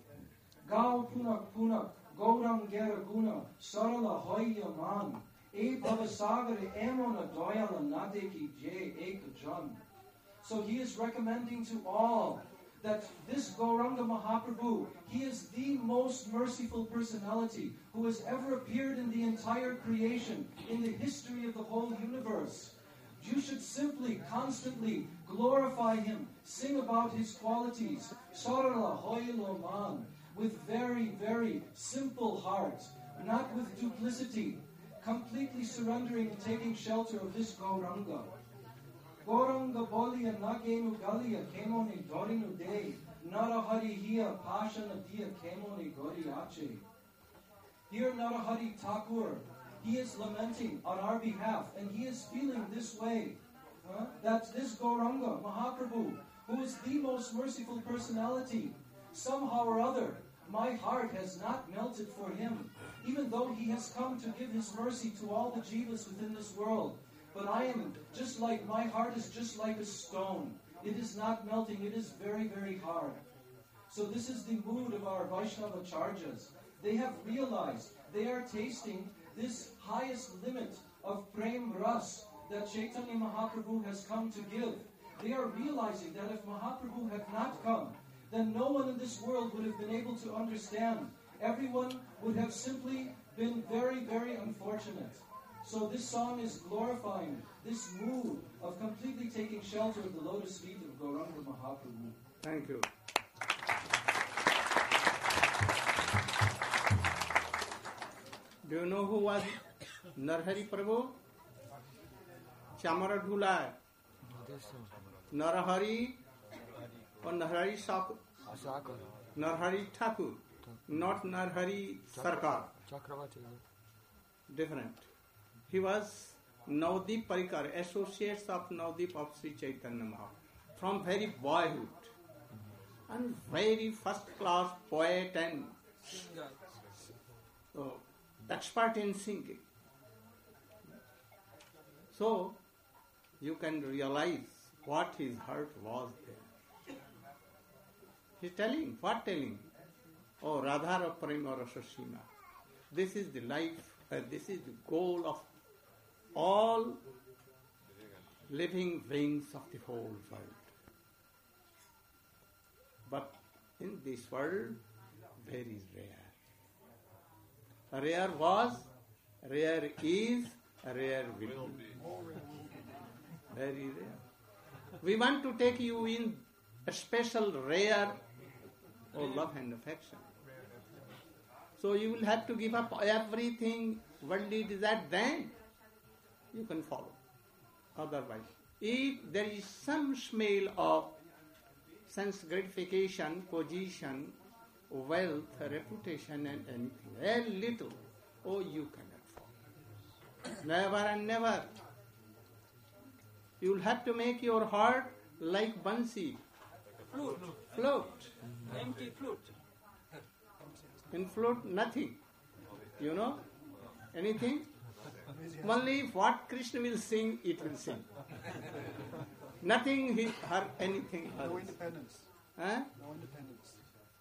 Gau Punak Punak Gaurang Gera Guna Sarala Hoya Man E Bhavasagare Emona Doyala Nadeki Je Eka Jan. So he is recommending to all that this Gauranga Mahaprabhu, he is the most merciful personality who has ever appeared in the entire creation, in the history of the whole universe. You should simply, constantly glorify him, sing about his qualities, Sarala Hoyalo Man, with very, very simple heart, not with duplicity, completely surrendering and taking shelter of this Gauranga. Gauranga Bolia Nagenu Galia Kemone Dorinu De Narahari Hia Pashana Dia Kemone Goriache. Here Narahari Thakur, he is lamenting on our behalf, and he is feeling this way, huh? that this Gauranga Mahaprabhu, who is the most merciful personality, somehow or other, my heart has not melted for him, even though he has come to give his mercy to all the jivas within this world. But I am just like, my heart is just like a stone. It is not melting, it is very, very hard. So this is the mood of our Vaishnava Charjas. They have realized, they are tasting this highest limit of Prem Ras that Chaitanya Mahaprabhu has come to give. They are realizing that if Mahaprabhu had not come, then no one in this world would have been able to understand. Everyone would have simply been very, very unfortunate. So this song is glorifying this mood of completely taking shelter of the lotus feet of Gauranga Mahaprabhu. Thank you. Do you know who was Narhari Prabhu? Chamara Dhulai. Narhari or Narhari Saku? Narhari Thakur. Not Narhari Sarkar. Different. He was Navdeep Parikar, associates of Navdeep of Sri Chaitanya Mahaprabhu, from very boyhood. And very first class poet and so, expert in singing. So, you can realize what his heart was there. He's telling, what telling? Oh, Radha Prema Rasasima. This is the life, uh, this is the goal of all living beings of the whole world. But in this world, there is rare. Rare was, rare is, rare will be. Very rare. We want to take you in a special rare oh, love and affection. So you will have to give up everything worldly desire, then you can follow. Otherwise, if there is some smell of sense gratification, position, wealth, reputation and anything, a little, oh, you cannot follow. Never and never. You will have to make your heart like Bansi. Flute. Float. Empty flute. In flute, nothing. You know? Anything? Only what Krishna will sing, it will sing. Nothing, he, her, anything else. No independence. Huh? No independence.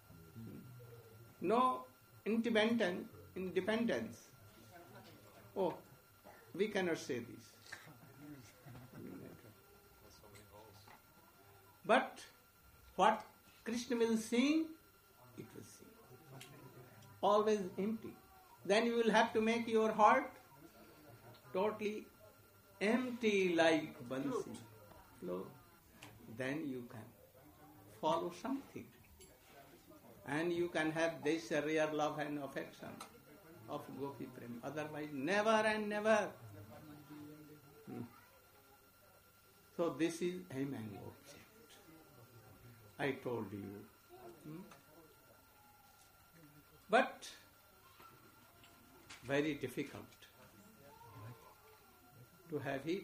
No independence. Independence. Oh, we cannot say this. But what Krishna will sing, it will sing. Always empty. Then you will have to make your heart totally empty like Bansi. Float. Then you can follow something. And you can have this rare love and affection of Gopi Prem. Otherwise, never and never. Hmm. So this is aim and object. I told you. Hmm? But very difficult to have it.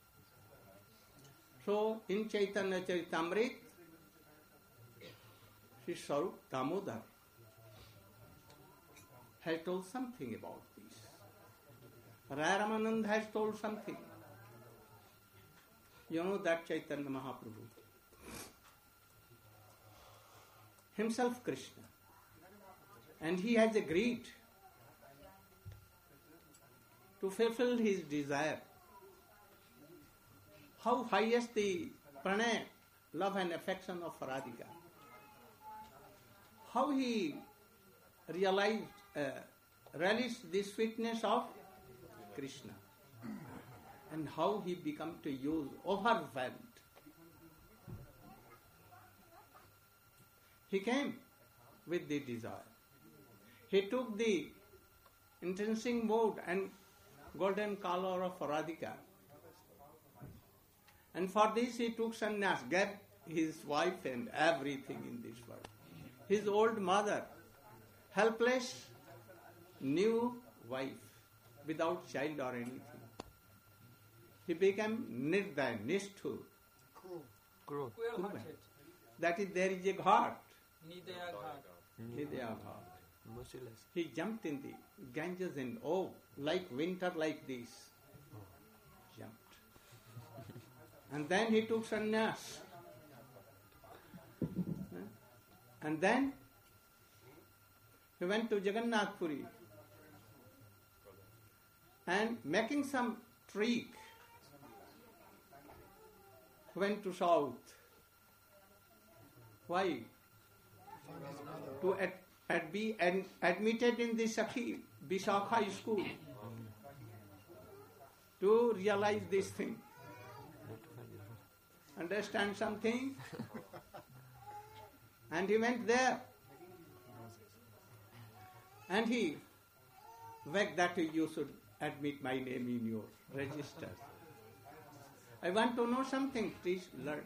So in Chaitanya Charitamrita, Sri Swarup Damodar has told something about this. Raya Ramananda has told something. You know that Chaitanya Mahaprabhu, himself Krishna, and he has agreed to fulfill his desire. How highest the pranay, love and affection of Radhika. How he realized, uh, relished the sweetness of Krishna. And how he became to use, overwhelmed. He came with the desire. He took the intrinsic mode and golden color of Radhika. And for this he took sannyas, gave his wife and everything in this world. His old mother, helpless, new wife, without child or anything. He became nirdaya, nishthur. Cruel. Queer-hearted. That is, there is a ghat. Nidaya Ghat. Nidaya ghat. Merciless. He jumped in the Ganges and oh, like winter like this. Jumped. And then he took sannyas. And then he went to Jagannath Puri and making some trick, went to south. Why? To ad, ad, be ad, admitted in the Sakhi Vishakha school to realize this thing. Understand something? And he went there. And he beg that you should admit my name in your registers. I want to know something, please learn.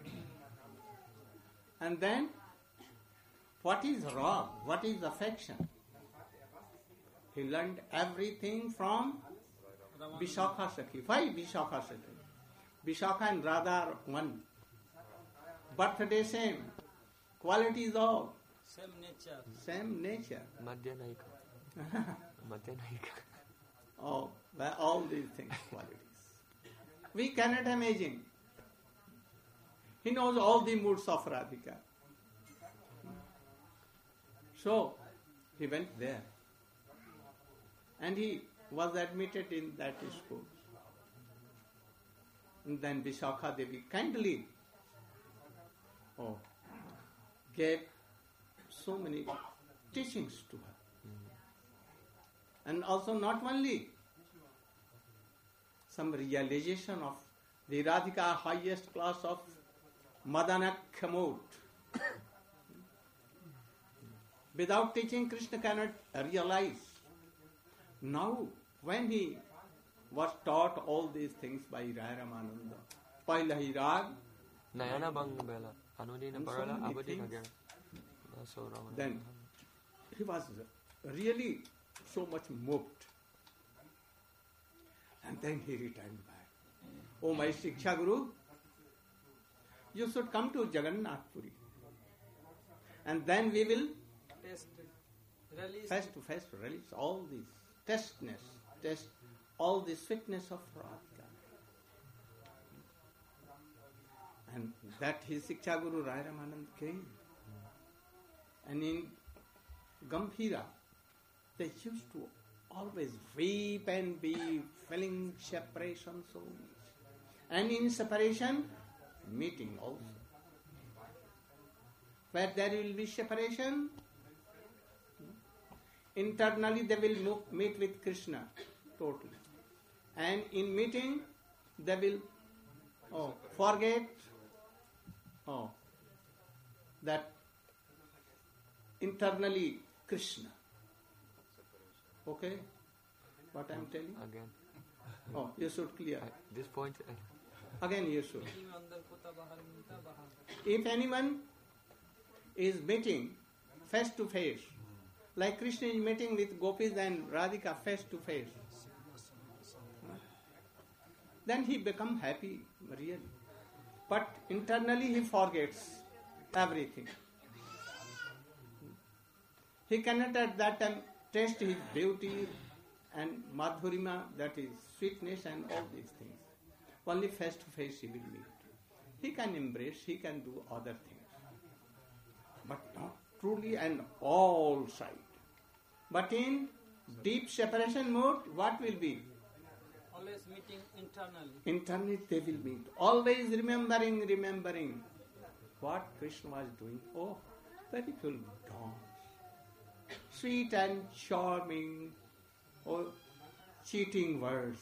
And then, what is wrong? What is affection? He learned everything from Vishakha Sakhi. Why Vishakha Sakhi? Vishakha and Radha are one. Birthday same. Qualities all. Same nature. Same nature. Madhyanayika. Madhyanayika. Oh, well, all these things, qualities. We cannot imagine. He knows all the moods of Radhika. So, he went there. And he was admitted in that school. And then Vishakha Devi kindly oh, gave so many teachings to her. And also not only some realization of the Radhika highest class of Madanakya mode. Without teaching, Krishna cannot realize. Now, when he was taught all these things by Raya Ramananda, Pailahi Rag, Nayana bang bela, Anudina barala, abadi again. Then he was really so much moved. And then he returned back. Oh, my Shiksha Guru, you should come to Jagannath Puri. And then we will Test. Release. face to face release all this testness, test all the sweetness of Radhika. And that his Shiksha Guru Raya Ramanand came. And in Gambhira, they used to always weep and be feeling separation so much. And in separation, meeting also. Where there will be separation, internally they will mo- meet with Krishna totally. And in meeting, they will oh, forget oh, that internally Krishna. Okay? What I am telling? Again. Oh, you should clear. At this point, uh, Again you should. If anyone is meeting face to face, like Krishna is meeting with Gopis and Radhika face to face, then he becomes happy, really. But internally he forgets everything. He cannot at that time taste his beauty and madhurima, that is sweetness and all these things. Only face to face he will meet. He can embrace, he can do other things. But not truly and all side. But in deep separation mode, what will be? Always meeting internally. Internally they will meet. Always remembering, remembering what Krishna was doing. Oh, beautiful dance. Sweet and charming, or cheating words.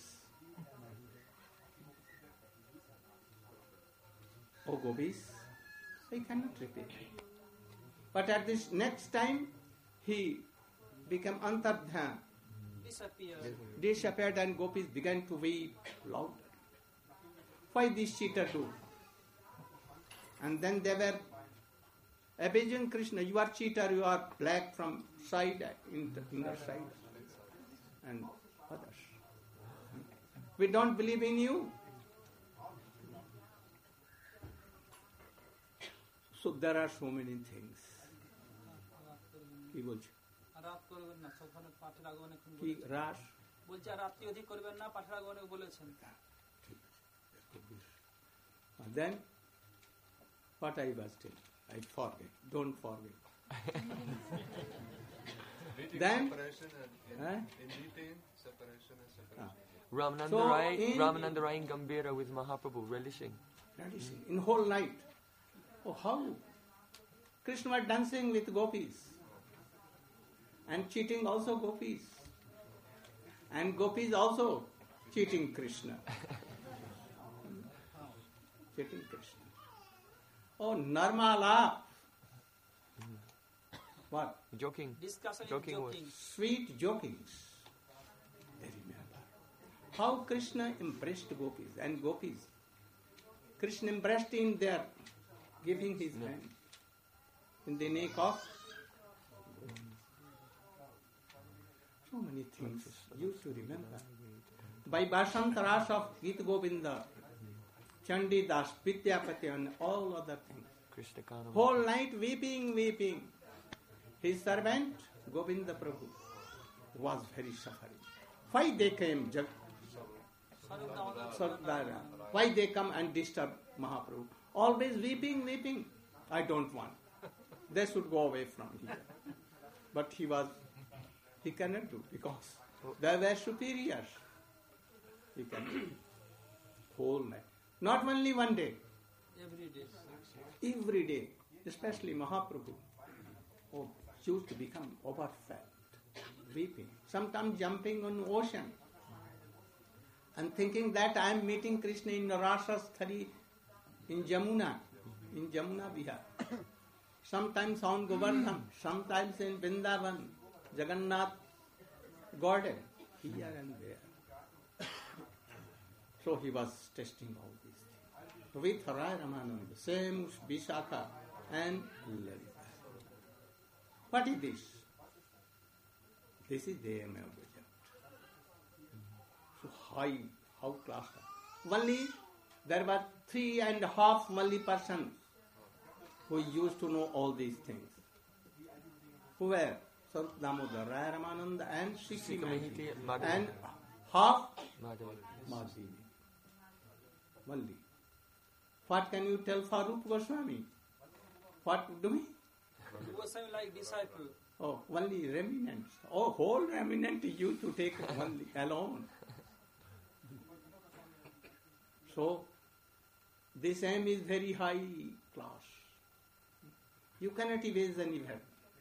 Oh, Gopis, I cannot repeat. But at this next time, he became antardhan, Disappear. disappeared, and Gopis began to weep louder. Why this cheater do? And then they were abusing Krishna. You are cheater, you are black from side, in the inner side, and others. We don't believe in you. So there are so many things. কি বলছে? রাত করবেন না, সকালে পাঠের আগমনে খুন কি বলেছেন। রাস? বলছে আর রাত্রি অধিক করবেন না, পাঠের আগমনে বলেছেন। And then, what I was telling, I forget. Don't forget. Meeting Then- separation and in, Huh? in meeting separation and separation. Ramananda So, Rai, in- Ramananda Rai in Gambhira with Mahaprabhu relishing. Relishing in whole night. Oh, how? Krishna was dancing with gopis. And cheating also gopis. And gopis also cheating Krishna. Cheating Krishna. Oh, Narmalap. What? Joking. Discussion Joking and was- joking. Sweet jokings. how Krishna embraced gopis and gopis. Krishna embraced in their giving his Yeah. hand in the neck of so many things you should remember. By Bashantaras of Gita Govinda, Chandidas, Vidyapati and all other things. Krishna Kanam. Whole night weeping, weeping. His servant, Govinda Prabhu, was very suffering. Why they came, Jag- Sardara? Why they come and disturb Mahaprabhu? Always weeping, weeping. I don't want. They should go away from here. But he was, he cannot do because they were superiors. He cannot do. Whole night. Not only one day, Every day. every day, especially Mahaprabhu, oh, used to become overfed, weeping, sometimes jumping on ocean and thinking that I am meeting Krishna in Rasasthali in Jamuna, in Jamuna Vihar. Sometimes on Govardhan, sometimes in Vrindavan, Jagannath garden, here and there. So he was testing all these things. With Rai Ramananda, same Vishakha and Lalita. What is this? This is the aim of the So high, how class. Only there were three and a half Malli persons who used to know all these things. Who were? Sant Damodar, Rai Ramananda and Shikhi Mahiti. Madhavi. And half Madhavi. Madhavi. Only. What can you tell for Rupa Goswami? What do we? Goswami like disciple. Oh, only remnants. Oh, whole remnant you to take only alone. So, this aim is very high class. You cannot erase any value.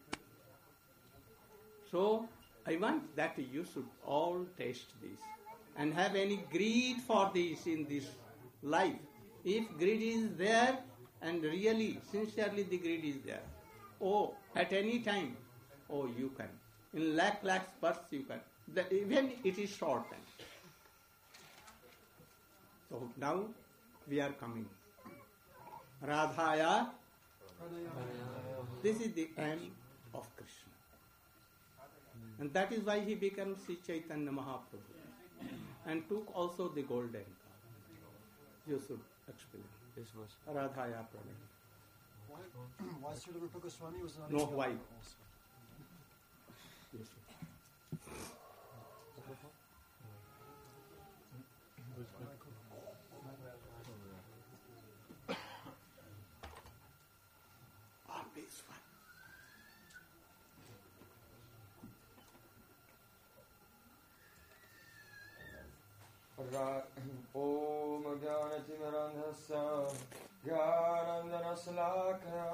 So, I want that you should all taste this and have any greed for this in this life. If greed is there, and really, sincerely the greed is there, oh, at any time, oh, you can. In lakh lakhs purse you can. The, even it is shortened. So now we are coming. Radhaya, this is the aim of Krishna. And that is why he became Sri Chaitanya Mahaprabhu and took also the golden car. You should explain. This was Radhaya Pranay. Why, why Srila Rupa Goswami was not No, expelled why? also? Yes, sir. Always one. Om Jnanatimirandhasya Jnanandanasalakaya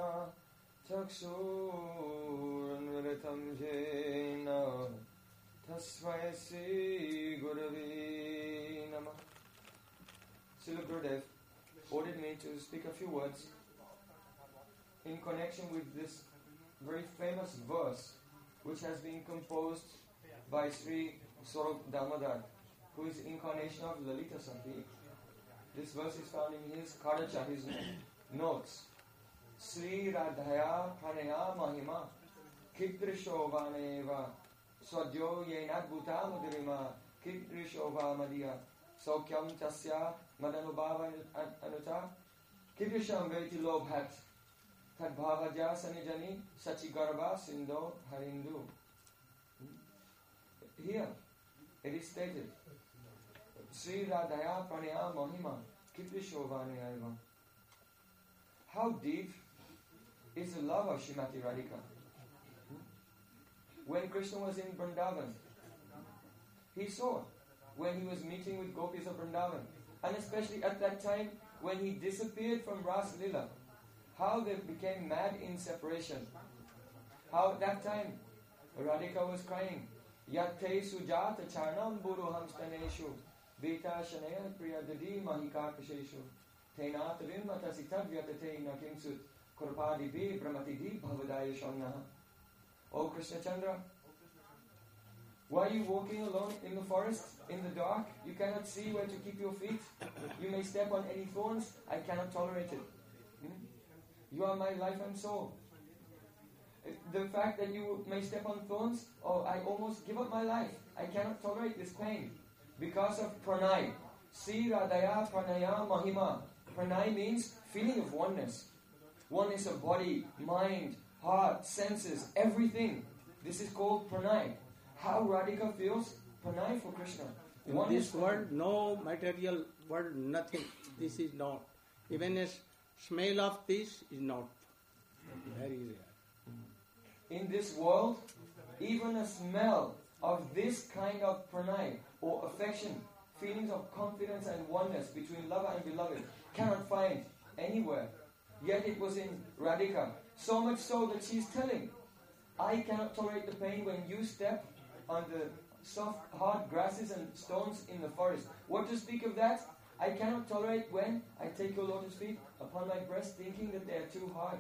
Chakshurunmilitam Jena Tasmai Sri Gurave Namah. Srila Gurudev ordered me to speak a few words in connection with this very famous verse which has been composed by Sri Swarup Damodar, who is incarnation of Lalita Sakhi. This verse is found in his Karacha, his notes. Sri Radhaya Pranaya Mahima Kidrishovana Swadyo Yenad Bhuta Mudirima Kidrishova Madhya Saukyam Tasya Madanubhava Anuta Kidrisham Veti Lobhat Tadbhavaja Sanijani Sachigarva Sindo Harindu. Here it is stated, Sri Radhaya Pranaya Mahima Kidrishovane Aiva. How deep is the love of Srimati Radhika? When Krishna was in Vrindavan, he saw when he was meeting with gopis of Vrindavan, and especially at that time when he disappeared from Ras Lila, how they became mad in separation. How at that time Radhika was crying, Yatte sujata charnam buruham staneshu Vita shanaya priya dadi mahika kasheshu Tena tavimata sitadvyatate nakimsut Kurpadi bi brahmatidhi bhavadaya shamnaha. O Krishna Chandra, Why are you walking alone in the forest, in the dark? You cannot see where to keep your feet. You may step on any thorns. I cannot tolerate it. Hmm? You are my life and soul. The fact that you may step on thorns, or I almost give up my life. I cannot tolerate this pain. Because of pranay. Si radaya pranaya mahima. Pranay means feeling of oneness. Oneness of body, mind, heart, senses, everything. This is called pranay. How Radhika feels pranay for Krishna. In Oneness this world, no material world, nothing. This is not. Even a smell of this is not. Very rare. In this world, even a smell of this kind of pranay or affection, feelings of confidence and oneness between lover and beloved, cannot find anywhere. Yet it was in Radhika. So much so that she's telling, I cannot tolerate the pain when you step on the soft, hard grasses and stones in the forest. What to speak of that? I cannot tolerate when I take your lotus feet upon my breast thinking that they are too hard.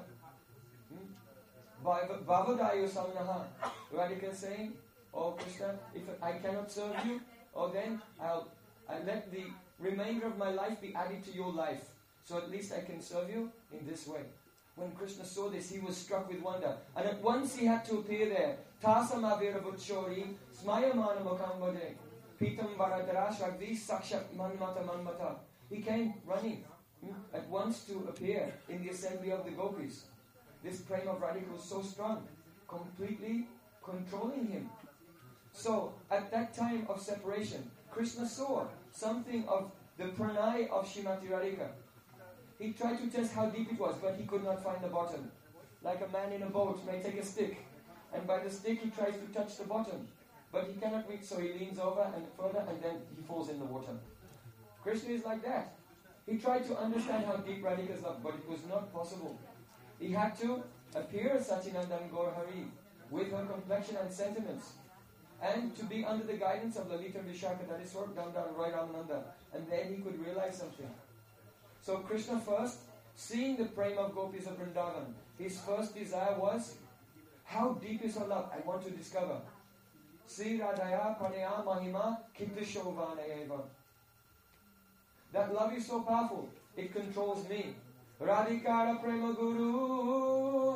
Bhavadayo samnaha. Radhika is saying, oh Krishna, if I cannot serve you, oh then I'll, I'll let the remainder of my life be added to your life. So at least I can serve you in this way. When Krishna saw this, he was struck with wonder. And at once he had to appear there. Tasam aviravutshori smayamana mukambade pitam varadara shagdi sakshat manmata manmata. He came running at once to appear in the assembly of the gopis. This prema of Radhika was so strong, completely controlling him. So, at that time of separation, Krishna saw something of the pranay of Srimati Radhika. He tried to test how deep it was, but he could not find the bottom. Like a man in a boat may take a stick, and by the stick he tries to touch the bottom. But he cannot reach, so he leans over and further, and then he falls in the water. Krishna is like that. He tried to understand how deep Radhika's love, but it was not possible. He had to appear as Sachinandan Gaur Hari with her complexion and sentiments, and to be under the guidance of Lalita Vishaka, that is Swarup Damodar Roy Ramananda, and then he could realize something. So Krishna first, seeing the prema of gopis of Vrindavan, his first desire was, how deep is her love? I want to discover. Sri Radhaya Pranaya Mahima Kittishovana. That love is so powerful, it controls me. Radhikara Prema Guru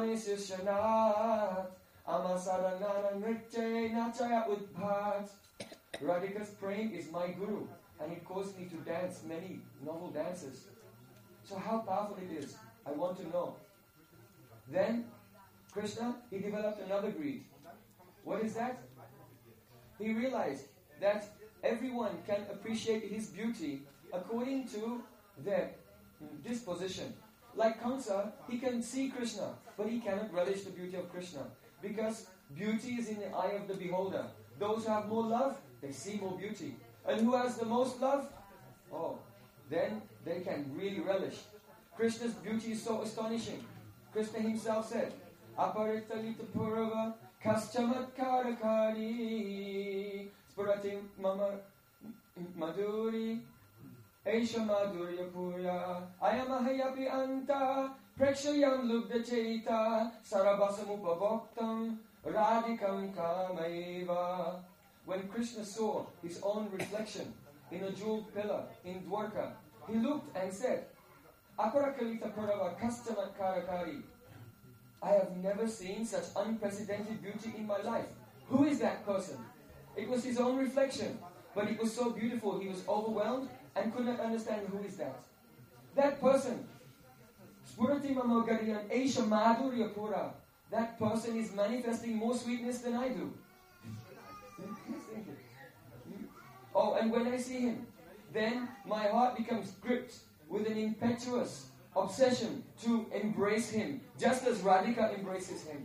Amisishanat Amasaranana Nritya Nachaya Udbhat. Radhika's prema is my guru, and it caused me to dance many novel dances. So how powerful it is, I want to know. Then Krishna, he developed another greed. What is that? He realized that everyone can appreciate his beauty according to their disposition. Like Kamsa, he can see Krishna, but he cannot relish the beauty of Krishna, because beauty is in the eye of the beholder. Those who have more love, they see more beauty. And who has the most love? Oh, then they can really relish. Krishna's beauty is so astonishing. Krishna himself said, Aparitalita Purava Kaschamatkarakarni Spuratim Mama Madhuri Aisha Madhurya Pura Ayamahayapi Anta Prekshayam Lubda Chaita Sarabasamupavoktam Radhikam Kamaiva. When Krishna saw his own reflection in a jeweled pillar in Dwarka, he looked and said, Aparakalita Purava Kaschamatkarakarni. I have never seen such unprecedented beauty in my life. Who is that person? It was his own reflection, but it was so beautiful he was overwhelmed and could not understand who is that. That person, Spurati Mamogariyan Aisha Madhurya Pura, that person is manifesting more sweetness than I do. Oh, and when I see him, then my heart becomes gripped with an impetuous obsession to embrace him, just as Radhika embraces him.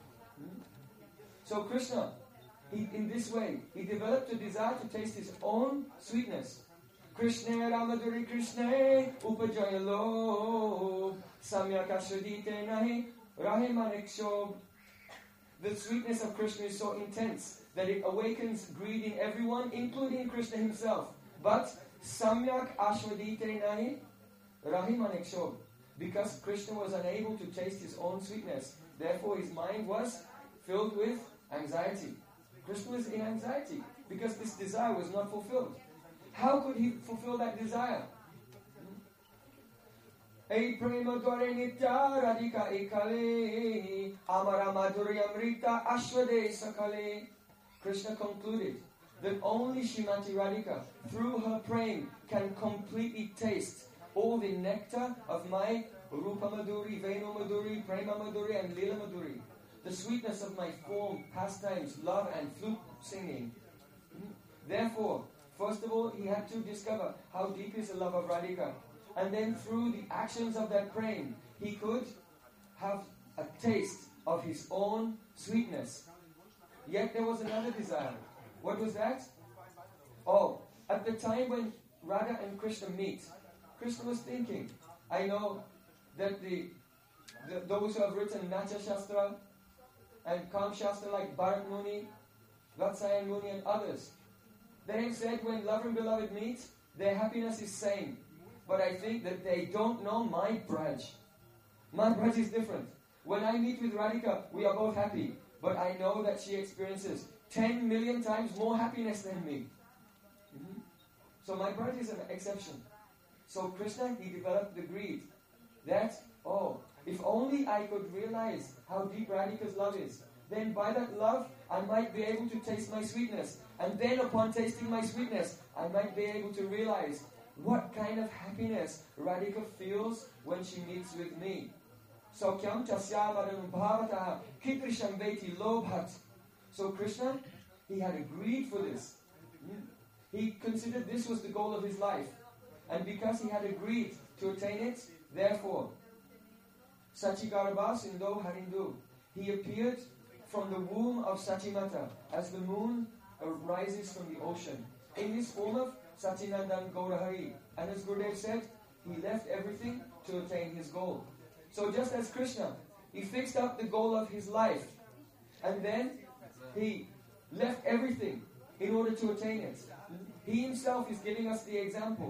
So Krishna, he, in this way, he developed a desire to taste his own sweetness. Krishna Ramaduri Krishna Upajaya Lob Samyakashadite Nahi Rahimanikshobh. The sweetness of Krishna is so intense that it awakens greed in everyone, including Krishna himself. But Samyak Ashwadite Nahi Rahimanikshobh. Because Krishna was unable to taste his own sweetness, therefore his mind was filled with anxiety. Krishna was in anxiety because this desire was not fulfilled. How could he fulfill that desire? Ei prema dware nitya radhika ekale amara madhuryamrita ashwade sakale. Krishna concluded that only Srimati Radhika, through her praying, can completely taste all the nectar of my Rupa Madhuri, Venu Madhuri, Prema Madhuri and Lila Madhuri. The sweetness of my form, pastimes, love and flute singing. Therefore, first of all, he had to discover how deep is the love of Radhika. And then through the actions of that praying, he could have a taste of his own sweetness. Yet there was another desire. What was that? Oh, at the time when Radha and Krishna meet, Krishna was thinking, I know that the, the those who have written Natya Shastra and Kam Shastra like Bharat Muni, Vatsayan Muni and others, they have said when love and beloved meet, their happiness is same. But I think that they don't know my Braj. My Braj is different. When I meet with Radhika, we are both happy. But I know that she experiences ten million times more happiness than me. Mm-hmm. So my Braj is an exception. So Krishna, he developed the greed that, oh, if only I could realize how deep Radhika's love is, then by that love, I might be able to taste my sweetness. And then upon tasting my sweetness, I might be able to realize what kind of happiness Radhika feels when she meets with me. So kyam tasyamadam bhavataha kitrisham veti lobhat. So Krishna, he had a greed for this. He considered this was the goal of his life. And because he had agreed to attain it, therefore, Sachigarabha Sindho Harindu, he appeared from the womb of Sachimata as the moon arises from the ocean. In this form of Sachinandan Gaurahari. And as Gurudev said, he left everything to attain his goal. So just as Krishna, he fixed up the goal of his life, and then he left everything in order to attain it. He himself is giving us the example.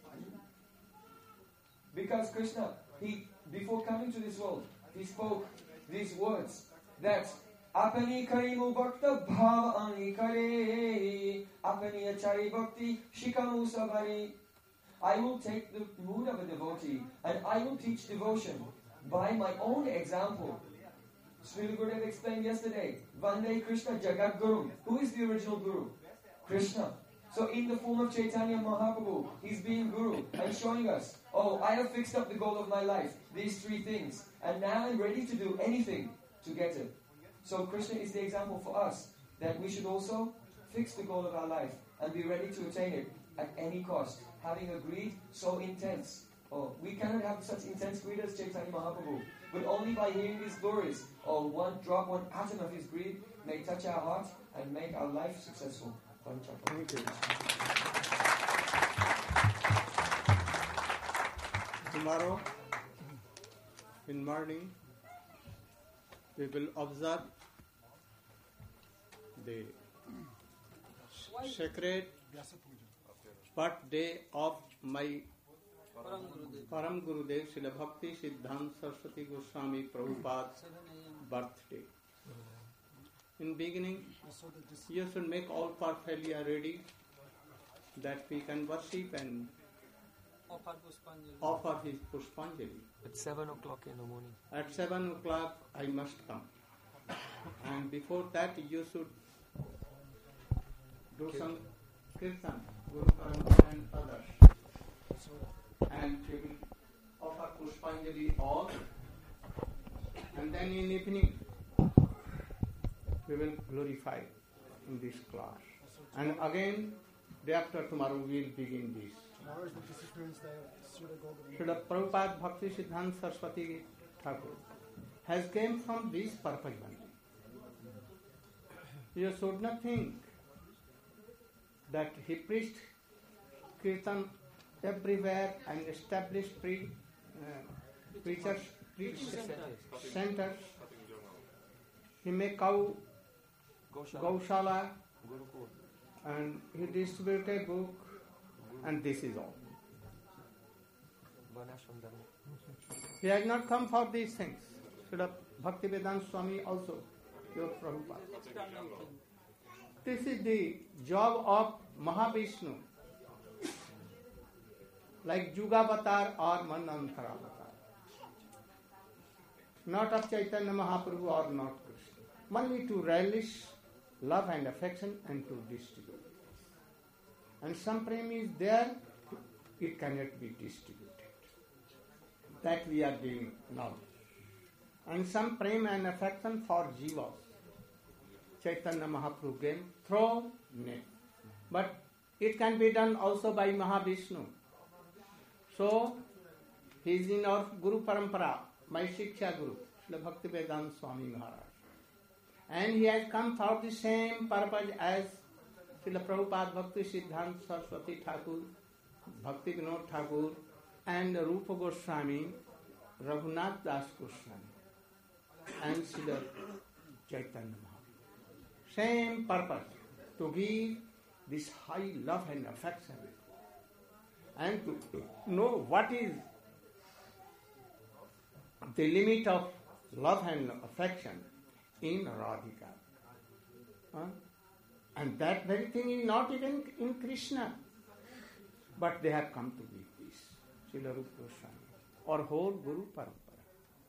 Because Krishna, he before coming to this world, he spoke these words that Apani karimu bhakta bhava ani kare apani achari bhakti shikamu sabari. I will take the mood of a devotee and I will teach devotion by my own example. Srila Gurudev explained yesterday, Vande Krishna Jagat Guru. Who is the original Guru? Krishna. So in the form of Chaitanya Mahaprabhu, he's being Guru and showing us, oh, I have fixed up the goal of my life, these three things, and now I'm ready to do anything to get it. So Krishna is the example for us, that we should also fix the goal of our life and be ready to attain it at any cost, having a greed so intense. Oh, we cannot have such intense greed as Chaitanya Mahaprabhu, but only by hearing these glories, or one drop, one atom of his greed may touch our heart and make our life successful. Thank you. Tomorrow, in morning, we will observe the sacred birthday of my Param Gurudev Srila Bhakti Siddhanta Saraswati Goswami Prabhupada's birthday. In beginning, you should make all parphernalia ready that we can worship and offer his Pushpanjali. At seven o'clock in the morning. At seven o'clock I must come. And before that you should do some kirtan, Guru Paramita and others. And we will offer Pushpanjali all. And then in evening we will glorify in this class. And again, day after tomorrow we will begin this. Tomorrow is the disappearance day of Srila Srila Prabhupada Bhakti Siddhanta Saraswati Thakur has came from this purpose only. You should not think that he preached kirtan everywhere and established pre, uh, preachers, preach centers. He made cow Gaushala and he distributed book, and this is all. He has not come for these things. Srila Bhaktivedanta Swami also, your Prabhupada. This is the job of Mahavishnu, like Jugavatar or Manantara Avatar. Not of Chaitanya Mahaprabhu or not Krishna. Only to relish love and affection and to distribute. And some prem is there, it cannot be distributed. That we are doing now. And some prem and affection for jivas. Chaitanya Mahaprabhu gave through name. But it can be done also by Mahavishnu. So, he is in our Guru Parampara, my Shiksha Guru, Srila Bhaktivedanta Swami Maharaj. And he has come for the same purpose as Srila Prabhupada Bhakti Siddhanta Saraswati Thakur, Bhakti Vinod Thakur, and Rupa Goswami, Raghunath Das Goswami, and Srila Chaitanya Mahaprabhu. Same purpose, to give this high love and affection, and to know what is the limit of love and affection in Radhika. Huh? And that very thing is not even in Krishna. But they have come to give this. Srila Rupa Goswami, or whole Guru Parampara.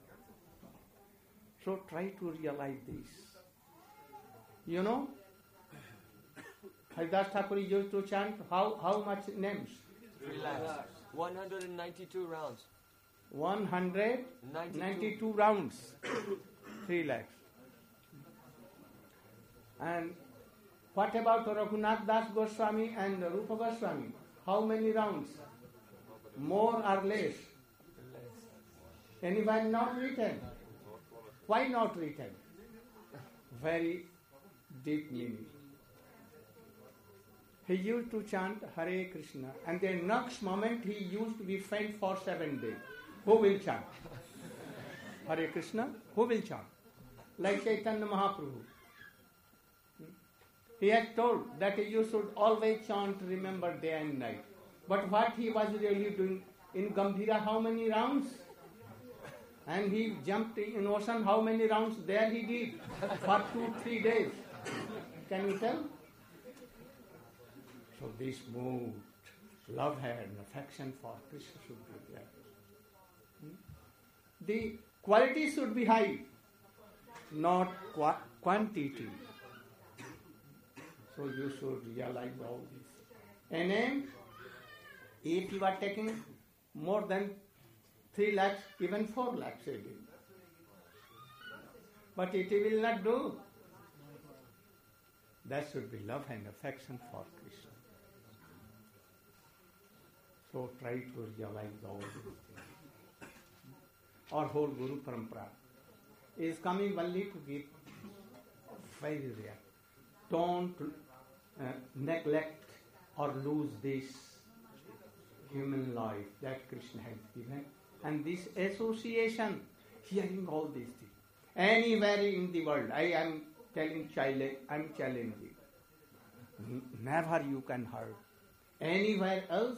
So try to realize this. You know, Haridas Thakur used to chant how, how much names? Three lakhs. one hundred ninety-two rounds. one hundred ninety-two rounds. Three lakhs. And what about Raghunath Das Goswami and Rupa Goswami? How many rounds? More or less? Anyone not written? Why not written? Very deep meaning. He used to chant Hare Krishna, and the next moment he used to be faint for seven days. Who will chant? Hare Krishna? Who will chant? Like Chaitanya Mahaprabhu. He had told that you should always chant, remember day and night. But what he was really doing in Gambhira, how many rounds? And he jumped in ocean, how many rounds there he did for two, three days. Can you tell? So this mood, love and affection for Krishna should be there. Hmm? The quality should be high, not qua- quantity. So you should realize all this. And then, if you are taking more than three lakhs, even four lakhs a day, but it will not do. That should be love and affection for Krishna. So try to realize all these things. Our whole Guru Parampara is coming only to give very rare. Don't uh, neglect or lose this human life that Krishna has given. And this association, hearing all these things. Anywhere in the world, I am telling child, I am challenging. Never you can hurt. Anywhere else,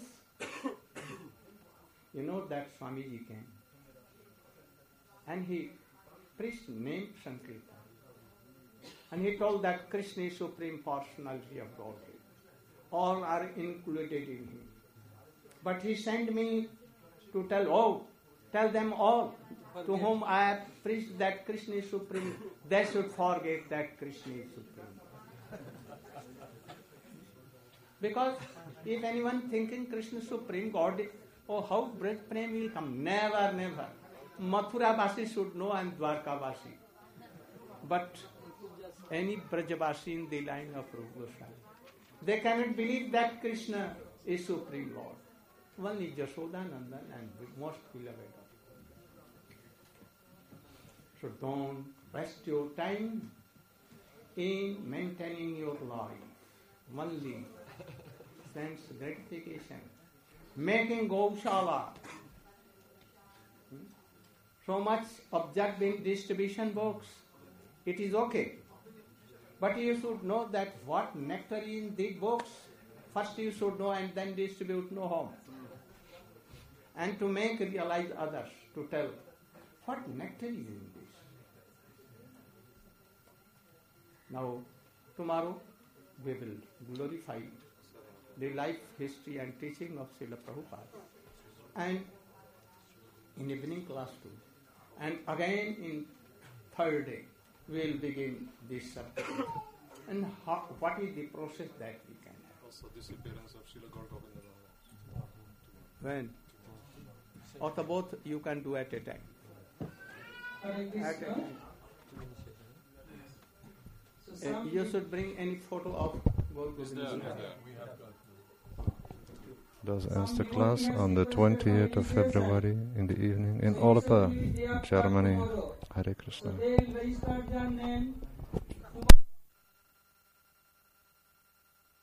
you know that Swamiji came. And he preached name Sankirtan. And he told that Krishna is Supreme Personality of Godhead. All are included in him. But he sent me to tell all, tell them all to whom I have preached that Krishna is Supreme, they should forget that Krishna is Supreme. Because if anyone thinking Krishna is Supreme, God, oh how great prem will come. Never, never. Mathura Vasi should know and Dwarka Vasi. But any Brajavasi in the line of Rupa Goswami, they cannot believe that Krishna is Supreme Lord. One is Yashodanandan and most beloved. So don't waste your time in maintaining your life. Only sense gratification. Making Gaushala. So much observing distribution books. It is okay. But you should know that what nectar is in the books, first you should know and then distribute no harm. And to make realize others, to tell what nectar is in this. Now, tomorrow we will glorify the life, history and teaching of Srila Prabhupada. And in evening class too. And again in third day, we will begin this subject. And how, what is the process that we can have? Also disappearance of Srila Gaur Govinda Maharaj. When? Or the both you can do at a time. At a time. Uh, you should bring any photo of Gaur Govinda Maharaj. Does Ernst class on the twentieth of February in the evening in Olapa, Germany. Hare Krishna.